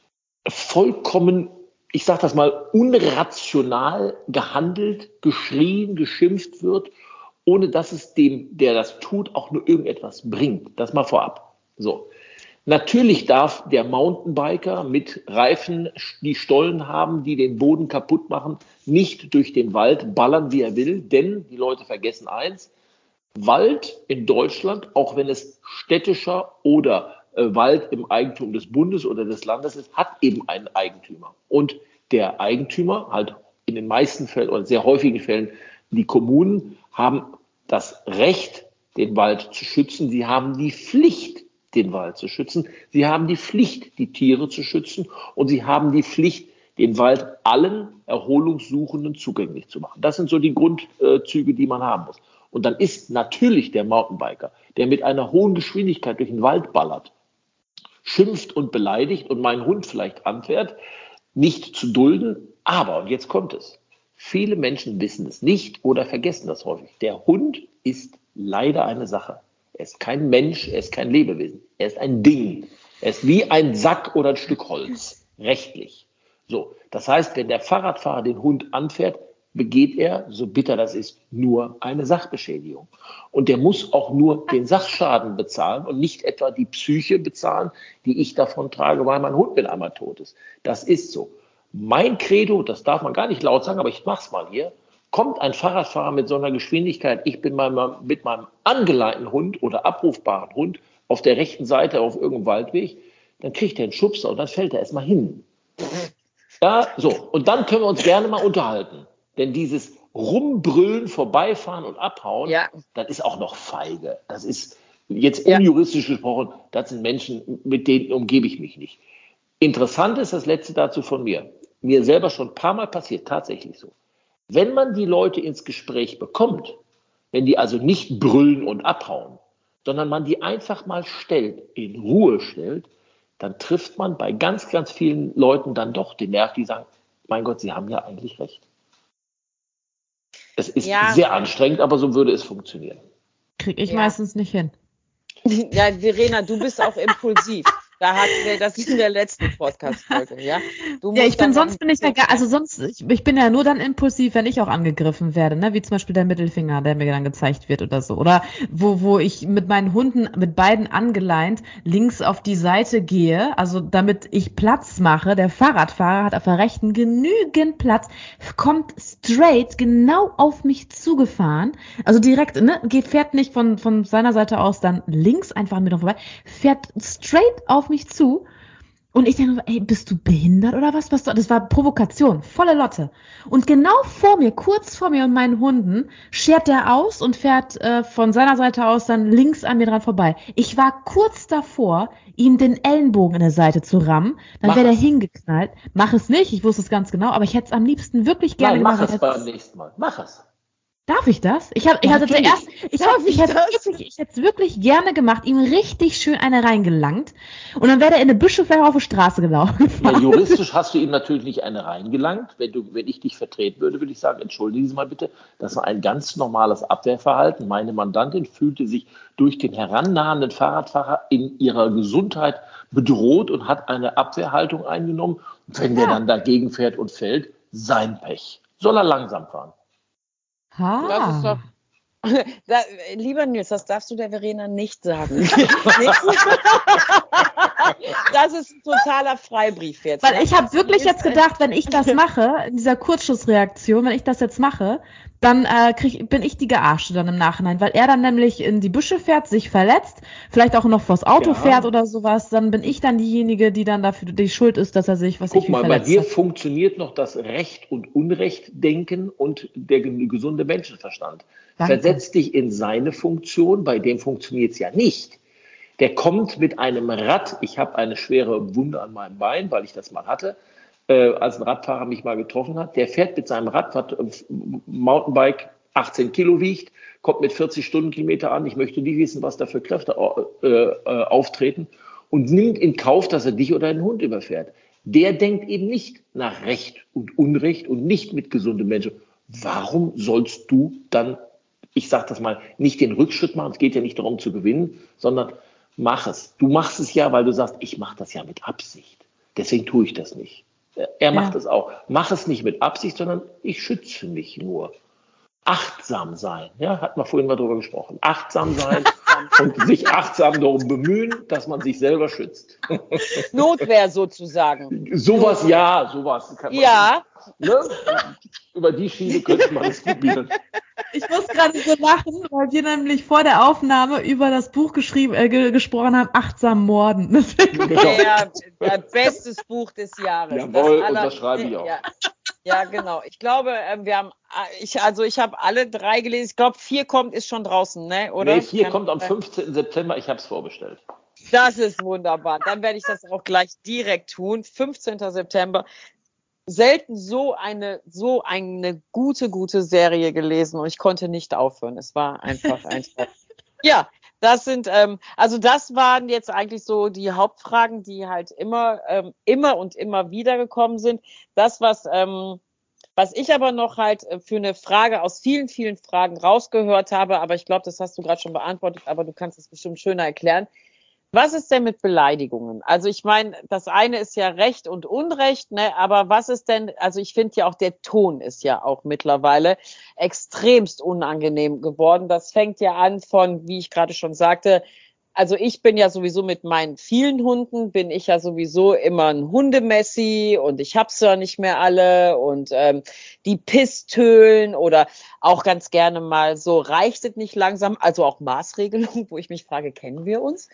vollkommen, ich sage das mal, unrational gehandelt, geschrien, geschimpft wird, ohne dass es dem, der das tut, auch nur irgendetwas bringt. Das mal vorab. So. Natürlich darf der Mountainbiker mit Reifen, die Stollen haben, die den Boden kaputt machen, nicht durch den Wald ballern, wie er will, denn die Leute vergessen eins, Wald in Deutschland, auch wenn es städtischer oder Wald im Eigentum des Bundes oder des Landes ist, hat eben einen Eigentümer. Und der Eigentümer, halt in den meisten Fällen oder sehr häufigen Fällen, die Kommunen haben das Recht, den Wald zu schützen. Sie haben die Pflicht, den Wald zu schützen. Sie haben die Pflicht, die Tiere zu schützen. Und sie haben die Pflicht, den Wald allen Erholungssuchenden zugänglich zu machen. Das sind so die Grundzüge, die man haben muss. Und dann ist natürlich der Mountainbiker, der mit einer hohen Geschwindigkeit durch den Wald ballert, schimpft und beleidigt und meinen Hund vielleicht anfährt, nicht zu dulden. Aber, und jetzt kommt es, viele Menschen wissen es nicht oder vergessen das häufig. Der Hund ist leider eine Sache. Er ist kein Mensch, er ist kein Lebewesen. Er ist ein Ding. Er ist wie ein Sack oder ein Stück Holz, rechtlich. So, das heißt, wenn der Fahrradfahrer den Hund anfährt, begeht er, so bitter das ist, nur eine Sachbeschädigung. Und der muss auch nur den Sachschaden bezahlen und nicht etwa die Psyche bezahlen, die ich davon trage, weil mein Hund mit einmal tot ist. Das ist so. Mein Credo, das darf man gar nicht laut sagen, aber ich mach's mal hier, kommt ein Fahrradfahrer mit so einer Geschwindigkeit, ich bin mit meinem angeleinten Hund oder abrufbaren Hund auf der rechten Seite auf irgendeinem Waldweg, dann kriegt er einen Schubser und dann fällt er erstmal hin. Ja, so. Und dann können wir uns gerne mal unterhalten. Denn dieses Rumbrüllen, Vorbeifahren und Abhauen, das ist auch noch feige. Das ist jetzt unjuristisch gesprochen, das sind Menschen, mit denen umgebe ich mich nicht. Interessant ist das letzte dazu von mir. Mir selber schon ein paar Mal passiert, tatsächlich so. Wenn man die Leute ins Gespräch bekommt, wenn die also nicht brüllen und abhauen, sondern man die einfach mal stellt, in Ruhe stellt, dann trifft man bei ganz, ganz vielen Leuten dann doch den Nerv, die sagen, mein Gott, sie haben ja eigentlich recht. Es ist sehr anstrengend, aber so würde es funktionieren. Kriege ich meistens nicht hin. Ja, Verena, du bist auch impulsiv. Da hatten wir das in der letzten Podcast-Folge, ja? Ich bin ja nur dann impulsiv, wenn ich auch angegriffen werde, ne? Wie zum Beispiel der Mittelfinger, der mir dann gezeigt wird oder so. Oder wo ich mit meinen Hunden, mit beiden angeleint, links auf die Seite gehe, also damit ich Platz mache. Der Fahrradfahrer hat auf der rechten genügend Platz, kommt straight genau auf mich zugefahren. Also direkt, ne? Fährt nicht von seiner Seite aus dann links einfach an mir noch vorbei, fährt straight auf mich zu Und ich denke, ey, bist du behindert oder was? Das war Provokation, volle Lotte. Und genau vor mir, kurz vor mir und meinen Hunden, schert der aus und fährt von seiner Seite aus dann links an mir dran vorbei. Ich war kurz davor, ihm den Ellenbogen in der Seite zu rammen. Dann wäre der hingeknallt. Mach es nicht, ich wusste es ganz genau, aber ich hätte es am liebsten wirklich gerne gemacht. Mach es beim nächsten Mal. Mach es. Darf ich das? Ich hätte es wirklich gerne gemacht, ihm richtig schön eine reingelangt und dann wäre er in eine Büsche vielleicht auf die Straße gelaufen. Ja, juristisch hast du ihm natürlich nicht eine reingelangt. Wenn ich dich vertreten würde, würde ich sagen, entschuldigen Sie mal bitte, das war ein ganz normales Abwehrverhalten. Meine Mandantin fühlte sich durch den herannahenden Fahrradfahrer in ihrer Gesundheit bedroht und hat eine Abwehrhaltung eingenommen. Und wenn der dann dagegen fährt und fällt, sein Pech. Soll er langsam fahren. Das ist doch, lieber Nils, das darfst du der Verena nicht sagen. Das ist ein totaler Freibrief jetzt. Weil ich habe wirklich jetzt gedacht, wenn ich das mache, in dieser Kurzschussreaktion, wenn ich das jetzt mache, dann bin ich die Gearschte dann im Nachhinein, weil er dann nämlich in die Büsche fährt, sich verletzt, vielleicht auch noch vors Auto fährt oder sowas, dann bin ich dann diejenige, die dann dafür die schuld ist, dass er sich verletzt hat. Guck mal, bei dir funktioniert noch das Recht- und Unrecht-Denken und der gesunde Menschenverstand. Danke. Versetz dich in seine Funktion, bei dem funktioniert es ja nicht. Der kommt mit einem Rad, ich habe eine schwere Wunde an meinem Bein, weil ich das mal hatte, als ein Radfahrer mich mal getroffen hat, der fährt mit seinem Rad, was Mountainbike 18 Kilo wiegt, kommt mit 40 Stundenkilometer an, ich möchte nicht wissen, was da für Kräfte auftreten und nimmt in Kauf, dass er dich oder einen Hund überfährt. Der denkt eben nicht nach Recht und Unrecht und nicht mit gesundem Menschen. Warum sollst du dann, ich sage das mal, nicht den Rückschritt machen, es geht ja nicht darum zu gewinnen, sondern mach es. Du machst es ja, weil du sagst, ich mache das ja mit Absicht. Deswegen tue ich das nicht. Er macht es auch. Mach es nicht mit Absicht, sondern ich schütze mich nur. Achtsam sein, ja, hatten wir vorhin mal drüber gesprochen. Achtsam sein und sich achtsam darum bemühen, dass man sich selber schützt. Notwehr sozusagen. Sowas kann man. Ja. Ne? Über die Schiene könnte man es probieren. Ich muss gerade so lachen, weil wir nämlich vor der Aufnahme über das Buch gesprochen haben, Achtsam Morden. Ja, das bestes Buch des Jahres. Jawohl, und das schreibe ich auch. Ja, genau. Ich glaube, ich habe alle 3 gelesen. Ich glaube, 4 ist schon draußen, ne? Oder? Nee, 4 kommt am 15. September. Ich habe es vorbestellt. Das ist wunderbar. Dann werde ich das auch gleich direkt tun. 15. September. Selten so eine gute Serie gelesen und ich konnte nicht aufhören. Es war einfach. Ja, das sind, das waren jetzt eigentlich so die Hauptfragen, die halt immer und immer wieder gekommen sind. Das, was ich aber noch halt für eine Frage aus vielen, vielen Fragen rausgehört habe, aber ich glaube, das hast du gerade schon beantwortet, aber du kannst es bestimmt schöner erklären. Was ist denn mit Beleidigungen? Also ich meine, das eine ist ja Recht und Unrecht, ne? Aber was ist denn, also ich finde ja auch, der Ton ist ja auch mittlerweile extremst unangenehm geworden. Das fängt ja an von, wie ich gerade schon sagte, also ich bin ja sowieso mit meinen vielen Hunden, bin ich ja sowieso immer ein Hundemessi und ich hab's ja nicht mehr alle und die Pisstölen oder auch ganz gerne mal so, reicht es nicht langsam, also auch Maßregelung, wo ich mich frage, kennen wir uns?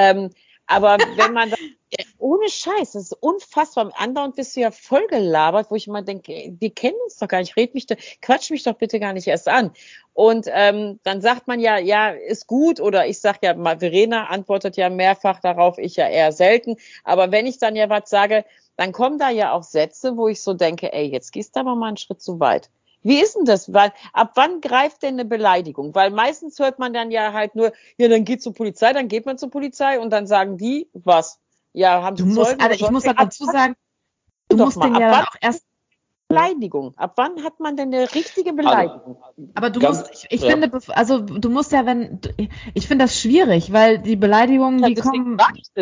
Aber wenn man das, ohne Scheiß, das ist unfassbar. Andauernd bist du ja voll gelabert, wo ich immer denke, wir kennen uns doch gar nicht, quatsch mich doch bitte gar nicht erst an. Und dann sagt man ja, ist gut, oder ich sag ja, Verena antwortet ja mehrfach darauf, ich ja eher selten. Aber wenn ich dann ja was sage, dann kommen da ja auch Sätze, wo ich so denke, ey, jetzt gehst du aber mal einen Schritt zu weit. Wie ist denn das? Weil, ab wann greift denn eine Beleidigung? Weil meistens hört man dann ja halt nur, ja, dann geht man zur Polizei und dann sagen die, was? Ja, haben sie Zeugen? Ich muss dazu sagen, du musst den ja auch erst... Beleidigung. Ab wann hat man denn eine richtige Beleidigung? Aber du musst, ich finde, also du musst ja, ich finde das schwierig, weil die Beleidigungen, die kommen...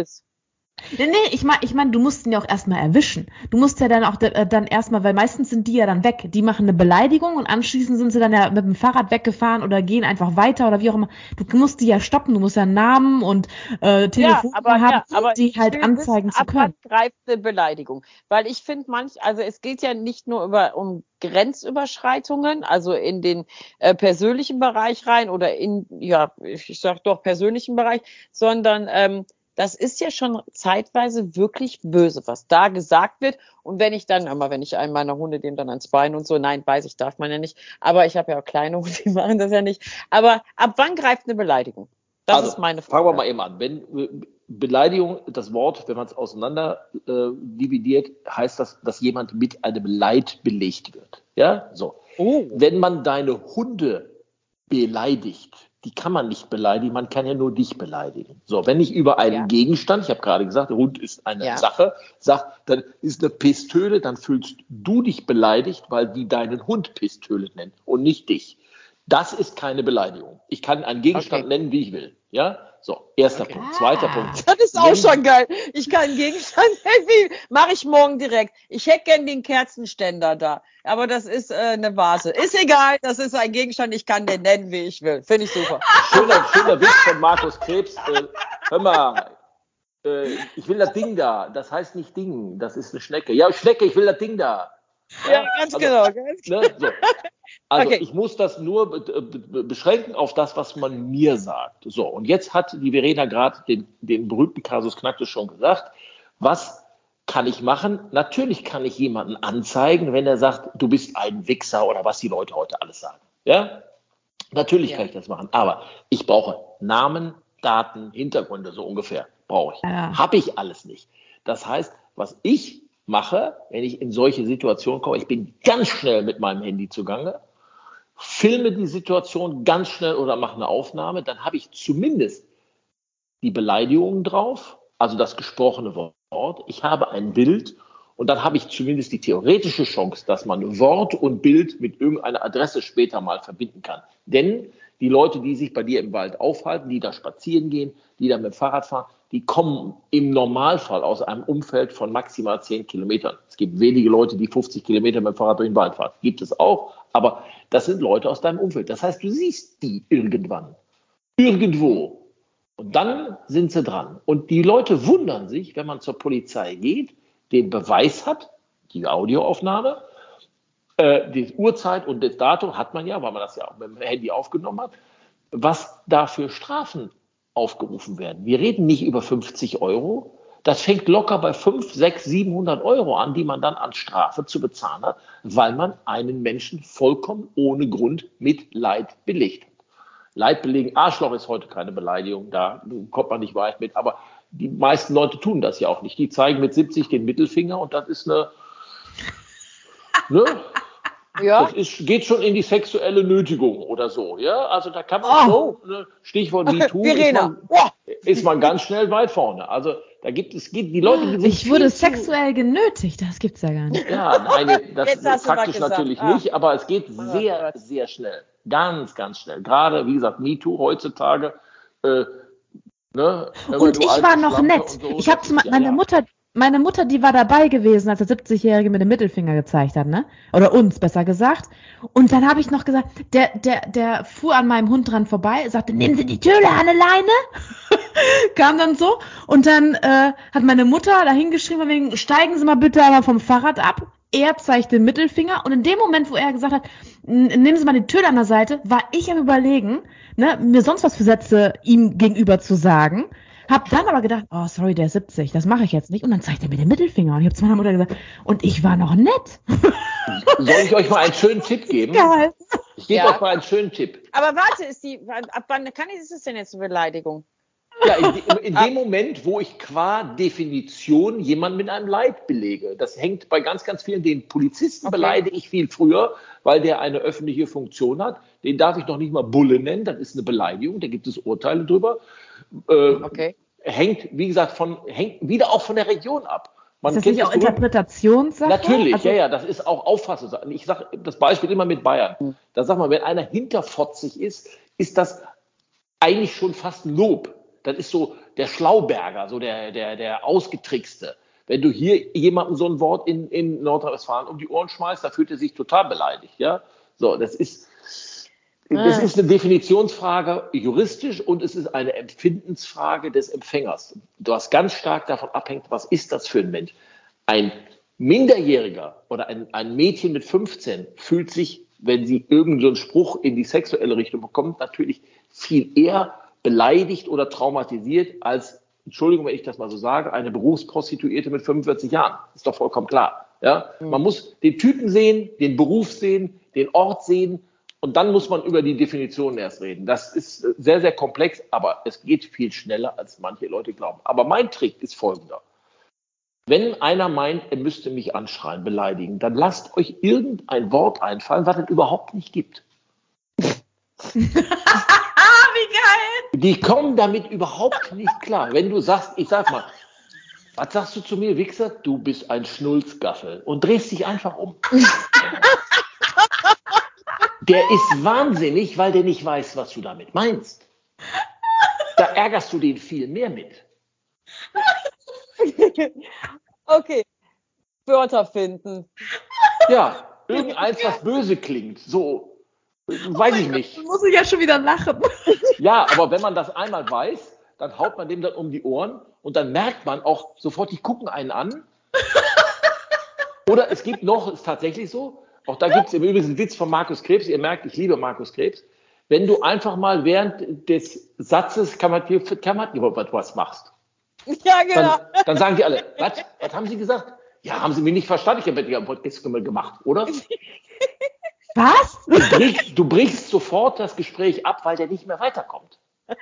Nee, ich meine, du musst ihn ja auch erstmal erwischen. Du musst ja dann auch dann erstmal, weil meistens sind die ja dann weg. Die machen eine Beleidigung und anschließend sind sie dann ja mit dem Fahrrad weggefahren oder gehen einfach weiter oder wie auch immer. Du musst die ja stoppen, du musst ja Namen und Telefonnummer haben, die halt anzeigen zu können. Ab wann greift eine Beleidigung? Weil ich finde also es geht ja nicht nur um Grenzüberschreitungen, also in den persönlichen Bereich rein oder ich sag doch persönlichen Bereich, sondern das ist ja schon zeitweise wirklich böse, was da gesagt wird. Und wenn ich einen meiner Hunde dem dann ans Bein und so, nein, weiß ich, darf man ja nicht. Aber ich habe ja auch kleine Hunde, die machen das ja nicht. Aber ab wann greift eine Beleidigung? Das ist meine Frage. Fangen wir mal eben an. Wenn Beleidigung, das Wort, wenn man es auseinander dividiert, heißt das, dass jemand mit einem Leid belegt wird. Ja, so. Oh. Wenn man deine Hunde beleidigt, die kann man nicht beleidigen, man kann ja nur dich beleidigen. So, wenn ich über einen Gegenstand, ich habe gerade gesagt, der Hund ist eine Sache, sag, dann ist eine Pistöle, dann fühlst du dich beleidigt, weil die deinen Hund Pistöle nennen und nicht dich. Das ist keine Beleidigung. Ich kann einen Gegenstand nennen, wie ich will. Ja? So, erster Punkt. Zweiter Punkt. Das ist auch schon geil. Ich kann einen Gegenstand nennen, mache ich morgen direkt. Ich hätte gern den Kerzenständer da. Aber das ist eine Vase. Ist egal, das ist ein Gegenstand, ich kann den nennen, wie ich will. Finde ich super. Schöner Witz von Markus Krebs. Hör mal, ich will das Ding da. Das heißt nicht Ding, das ist eine Schnecke. Ja, Schnecke, ich will das Ding da. Ja, ganz genau. Ne, so. Also ich muss das nur beschränken auf das, was man mir sagt. So, und jetzt hat die Verena gerade den berühmten Kasus Knacktus schon gesagt. Was kann ich machen? Natürlich kann ich jemanden anzeigen, wenn er sagt, du bist ein Wichser oder was die Leute heute alles sagen. Ja? Natürlich kann ich das machen, aber ich brauche Namen, Daten, Hintergründe, so ungefähr brauche ich. Ja. Habe ich alles nicht. Das heißt, was ich mache, wenn ich in solche Situationen komme, ich bin ganz schnell mit meinem Handy zugange, filme die Situation ganz schnell oder mache eine Aufnahme, dann habe ich zumindest die Beleidigungen drauf, also das gesprochene Wort, ich habe ein Bild und dann habe ich zumindest die theoretische Chance, dass man Wort und Bild mit irgendeiner Adresse später mal verbinden kann. Denn die Leute, die sich bei dir im Wald aufhalten, die da spazieren gehen, die da mit dem Fahrrad fahren, die kommen im Normalfall aus einem Umfeld von maximal 10 Kilometern. Es gibt wenige Leute, die 50 Kilometer mit dem Fahrrad durch den Wald fahren. Gibt es auch, aber das sind Leute aus deinem Umfeld. Das heißt, du siehst die irgendwann, irgendwo. Und dann sind sie dran. Und die Leute wundern sich, wenn man zur Polizei geht, den Beweis hat, die Audioaufnahme, die Uhrzeit und das Datum hat man ja, weil man das ja auch mit dem Handy aufgenommen hat, was da für Strafen aufgerufen werden. Wir reden nicht über 50 €. Das fängt locker bei 500, 600, 700 € an, die man dann an Strafe zu bezahlen hat, weil man einen Menschen vollkommen ohne Grund mit Leid belegt hat. Leid belegen, Arschloch ist heute keine Beleidigung, da kommt man nicht weit mit, aber die meisten Leute tun das ja auch nicht. Die zeigen mit 70 den Mittelfinger und das ist eine... Ne? Ja. Das geht schon in die sexuelle Nötigung oder so. Ja? Also da kann man so, Stichwort MeToo, ist man ganz schnell weit vorne. Also da geht die Leute... Ich wurde sexuell genötigt, das gibt's ja gar nicht. Ja, nein, das faktisch natürlich nicht, aber es geht sehr, sehr schnell. Ganz, ganz schnell. Gerade, wie gesagt, MeToo heutzutage. Und ich war noch nett. So, ich habe meine Mutter, die war dabei gewesen, als der 70-Jährige mit dem Mittelfinger gezeigt hat, ne? Oder uns, besser gesagt. Und dann habe ich noch gesagt, der fuhr an meinem Hund dran vorbei, sagte, nehmen Sie die Töle an eine Leine. Kam dann so. Und dann hat meine Mutter da hingeschrieben, wegen, steigen Sie mal bitte einmal vom Fahrrad ab. Er zeigt den Mittelfinger. Und in dem Moment, wo er gesagt hat, nehmen Sie mal die Töle an der Seite, war ich am Überlegen, ne, mir sonst was für Sätze ihm gegenüber zu sagen. Hab dann aber gedacht, oh sorry, der ist 70, das mache ich jetzt nicht. Und dann zeigt er mir den Mittelfinger. Und ich habe zu meiner Mutter gesagt, und ich war noch nett. Soll ich euch mal einen schönen Tipp geben? Geil. Ich gebe euch mal einen schönen Tipp. Aber warte, ab wann ist es denn jetzt eine Beleidigung? Ja, in dem Moment, wo ich qua Definition jemanden mit einem Leid belege. Das hängt bei ganz, ganz vielen. Den Polizisten beleidige ich viel früher, weil der eine öffentliche Funktion hat. Den darf ich noch nicht mal Bulle nennen. Das ist eine Beleidigung. Da gibt es Urteile drüber. Hängt, wie gesagt, hängt wieder auch von der Region ab. Ist das nicht auch Interpretationssache? Natürlich, also, ja, das ist auch Auffassungssache. Ich sage das Beispiel immer mit Bayern. Da sag mal, wenn einer hinterfotzig ist, ist das eigentlich schon fast ein Lob. Das ist so der Schlauberger, so der Ausgetrickste. Wenn du hier jemandem so ein Wort in Nordrhein-Westfalen um die Ohren schmeißt, da fühlt er sich total beleidigt. Ja? So, das ist eine Definitionsfrage juristisch und es ist eine Empfindensfrage des Empfängers. Was ganz stark davon abhängt, was ist das für ein Mensch? Ein Minderjähriger oder ein Mädchen mit 15 fühlt sich, wenn sie irgendeinen so einen Spruch in die sexuelle Richtung bekommt, natürlich viel eher beleidigt oder traumatisiert als Entschuldigung, wenn ich das mal so sage, eine Berufsprostituierte mit 45 Jahren. Ist doch vollkommen klar. Ja? Man muss den Typen sehen, den Beruf sehen, den Ort sehen und dann muss man über die Definitionen erst reden. Das ist sehr, sehr komplex, aber es geht viel schneller, als manche Leute glauben. Aber mein Trick ist folgender. Wenn einer meint, er müsste mich anschreien, beleidigen, dann lasst euch irgendein Wort einfallen, was es überhaupt nicht gibt. Wie geil! Die kommen damit überhaupt nicht klar. Wenn du sagst, ich sag mal, was sagst du zu mir, Wichser? Du bist ein Schnulzgaffel und drehst dich einfach um. Der ist wahnsinnig, weil der nicht weiß, was du damit meinst. Da ärgerst du den viel mehr mit. Okay, Wörter finden. Ja, irgendeins, was böse klingt. So, weiß ich nicht. Muss ich ja schon wieder lachen. Ja, aber wenn man das einmal weiß, dann haut man dem dann um die Ohren und dann merkt man auch sofort, die gucken einen an. Oder es gibt noch, ist tatsächlich so, auch da gibt es im Übrigen einen Witz von Markus Krebs, ihr merkt, ich liebe Markus Krebs, wenn du einfach mal während des Satzes was machst. Ja, genau. Dann sagen die alle, was haben Sie gesagt? Ja, haben Sie mich nicht verstanden, ich habe ja Podcast gemacht, oder? Was? Du brichst sofort das Gespräch ab, weil der nicht mehr weiterkommt.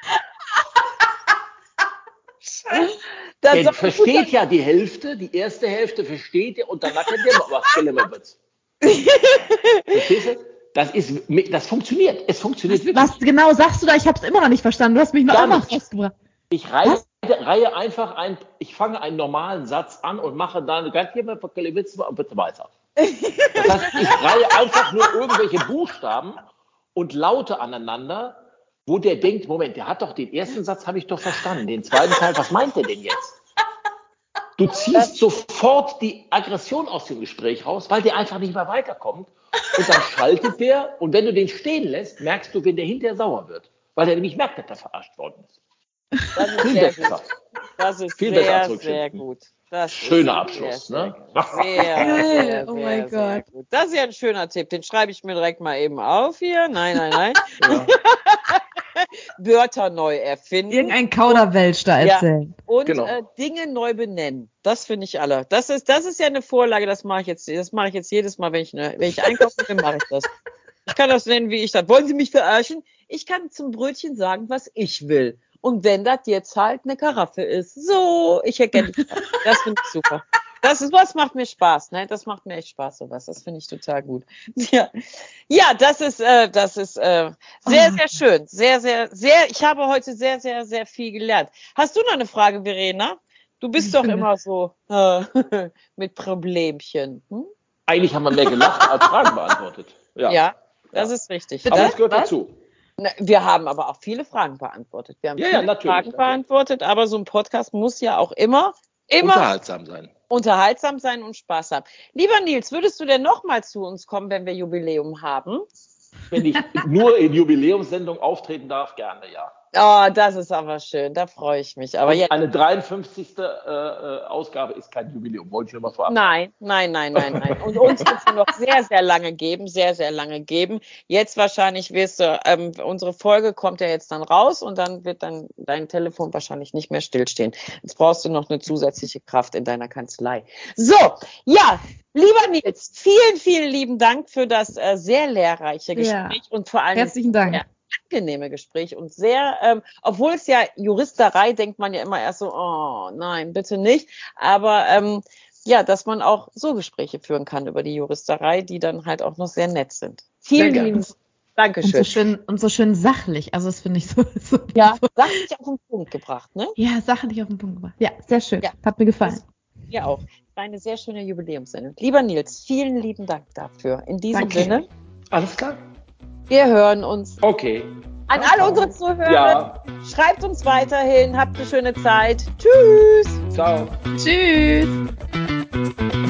Der versteht ja die Hälfte, die erste Hälfte versteht er und danach kennt er noch was Schlimmeres. Verstehst du? Das funktioniert. Es funktioniert wirklich. Was genau sagst du da? Ich habe es immer noch nicht verstanden. Du hast mich noch einmal festgebracht. Ich reihe einfach ich fange einen normalen Satz an und mache dann bitte weiter. Das heißt, ich reihe einfach nur irgendwelche Buchstaben und Laute aneinander, wo der denkt, Moment, der hat doch den ersten Satz, habe ich doch verstanden. Den zweiten Teil, was meint der denn jetzt? Du ziehst sofort die Aggression aus dem Gespräch raus, weil der einfach nicht mehr weiterkommt. Und dann schaltet der und wenn du den stehen lässt, merkst du, wenn der hinterher sauer wird. Weil der nämlich merkt, dass er verarscht worden ist. Das ist viel sehr gut. Das ist viel sehr, sehr gut. Schöner Abschluss, ne? Sehr, oh mein Gott. Gut. Das ist ja ein schöner Tipp. Den schreibe ich mir direkt mal eben auf hier. Nein. Ja. Wörter neu erfinden. Irgendein Kauderwelsch da erzählen. Ja. Und genau. Dinge neu benennen. Das finde ich alle. Das ist ja eine Vorlage, das mache ich jetzt jedes Mal, wenn ich einkaufen bin, mache ich das. Ich kann das nennen, wie ich das. Wollen Sie mich verarschen? Ich kann zum Brötchen sagen, was ich will. Und wenn das jetzt halt eine Karaffe ist. So, ich erkenne das finde ich super. Was macht mir Spaß, ne? Das macht mir echt Spaß, sowas. Das finde ich total gut. Ja, das ist sehr, sehr schön. Sehr, sehr, sehr, ich habe heute sehr, sehr, sehr viel gelernt. Hast du noch eine Frage, Verena? Du bist doch immer so mit Problemchen. Hm? Eigentlich haben wir mehr gelacht als Fragen beantwortet. Ja, das ist richtig. Aber das gehört dazu. Wir haben aber auch viele Fragen beantwortet. Wir haben viele Fragen beantwortet, aber so ein Podcast muss ja auch immer unterhaltsam sein und Spaß haben. Lieber Nils, würdest du denn noch mal zu uns kommen, wenn wir Jubiläum haben? Wenn ich nur in Jubiläumssendung auftreten darf, gerne, ja. Oh, das ist aber schön, da freue ich mich. Aber jetzt, eine 53. Ausgabe ist kein Jubiläum, wollte ich nur mal vorab. Nein. Und uns wird es noch sehr, sehr lange geben, Jetzt wahrscheinlich unsere Folge kommt ja jetzt dann raus und dann wird dann dein Telefon wahrscheinlich nicht mehr stillstehen. Jetzt brauchst du noch eine zusätzliche Kraft in deiner Kanzlei. So, ja, lieber Nils, vielen, vielen lieben Dank für das sehr lehrreiche Gespräch und vor allem herzlichen Dank. Angenehme Gespräch und sehr, obwohl es ja Juristerei, denkt man ja immer erst so, oh nein, bitte nicht, aber dass man auch so Gespräche führen kann über die Juristerei, die dann halt auch noch sehr nett sind. Vielen lieben Dankeschön. Und so schön sachlich, also das finde ich so. Ja, sachlich auf den Punkt gebracht, ne? Ja, sachlich auf den Punkt gebracht. Ja, sehr schön, hat mir gefallen. Ja auch. War eine sehr schöne Jubiläumssendung. Lieber Nils, vielen lieben Dank dafür. In diesem Sinne. Alles klar. Wir hören uns. Okay. An alle unsere Zuhörer, schreibt uns weiterhin, habt eine schöne Zeit. Tschüss. Ciao. Tschüss.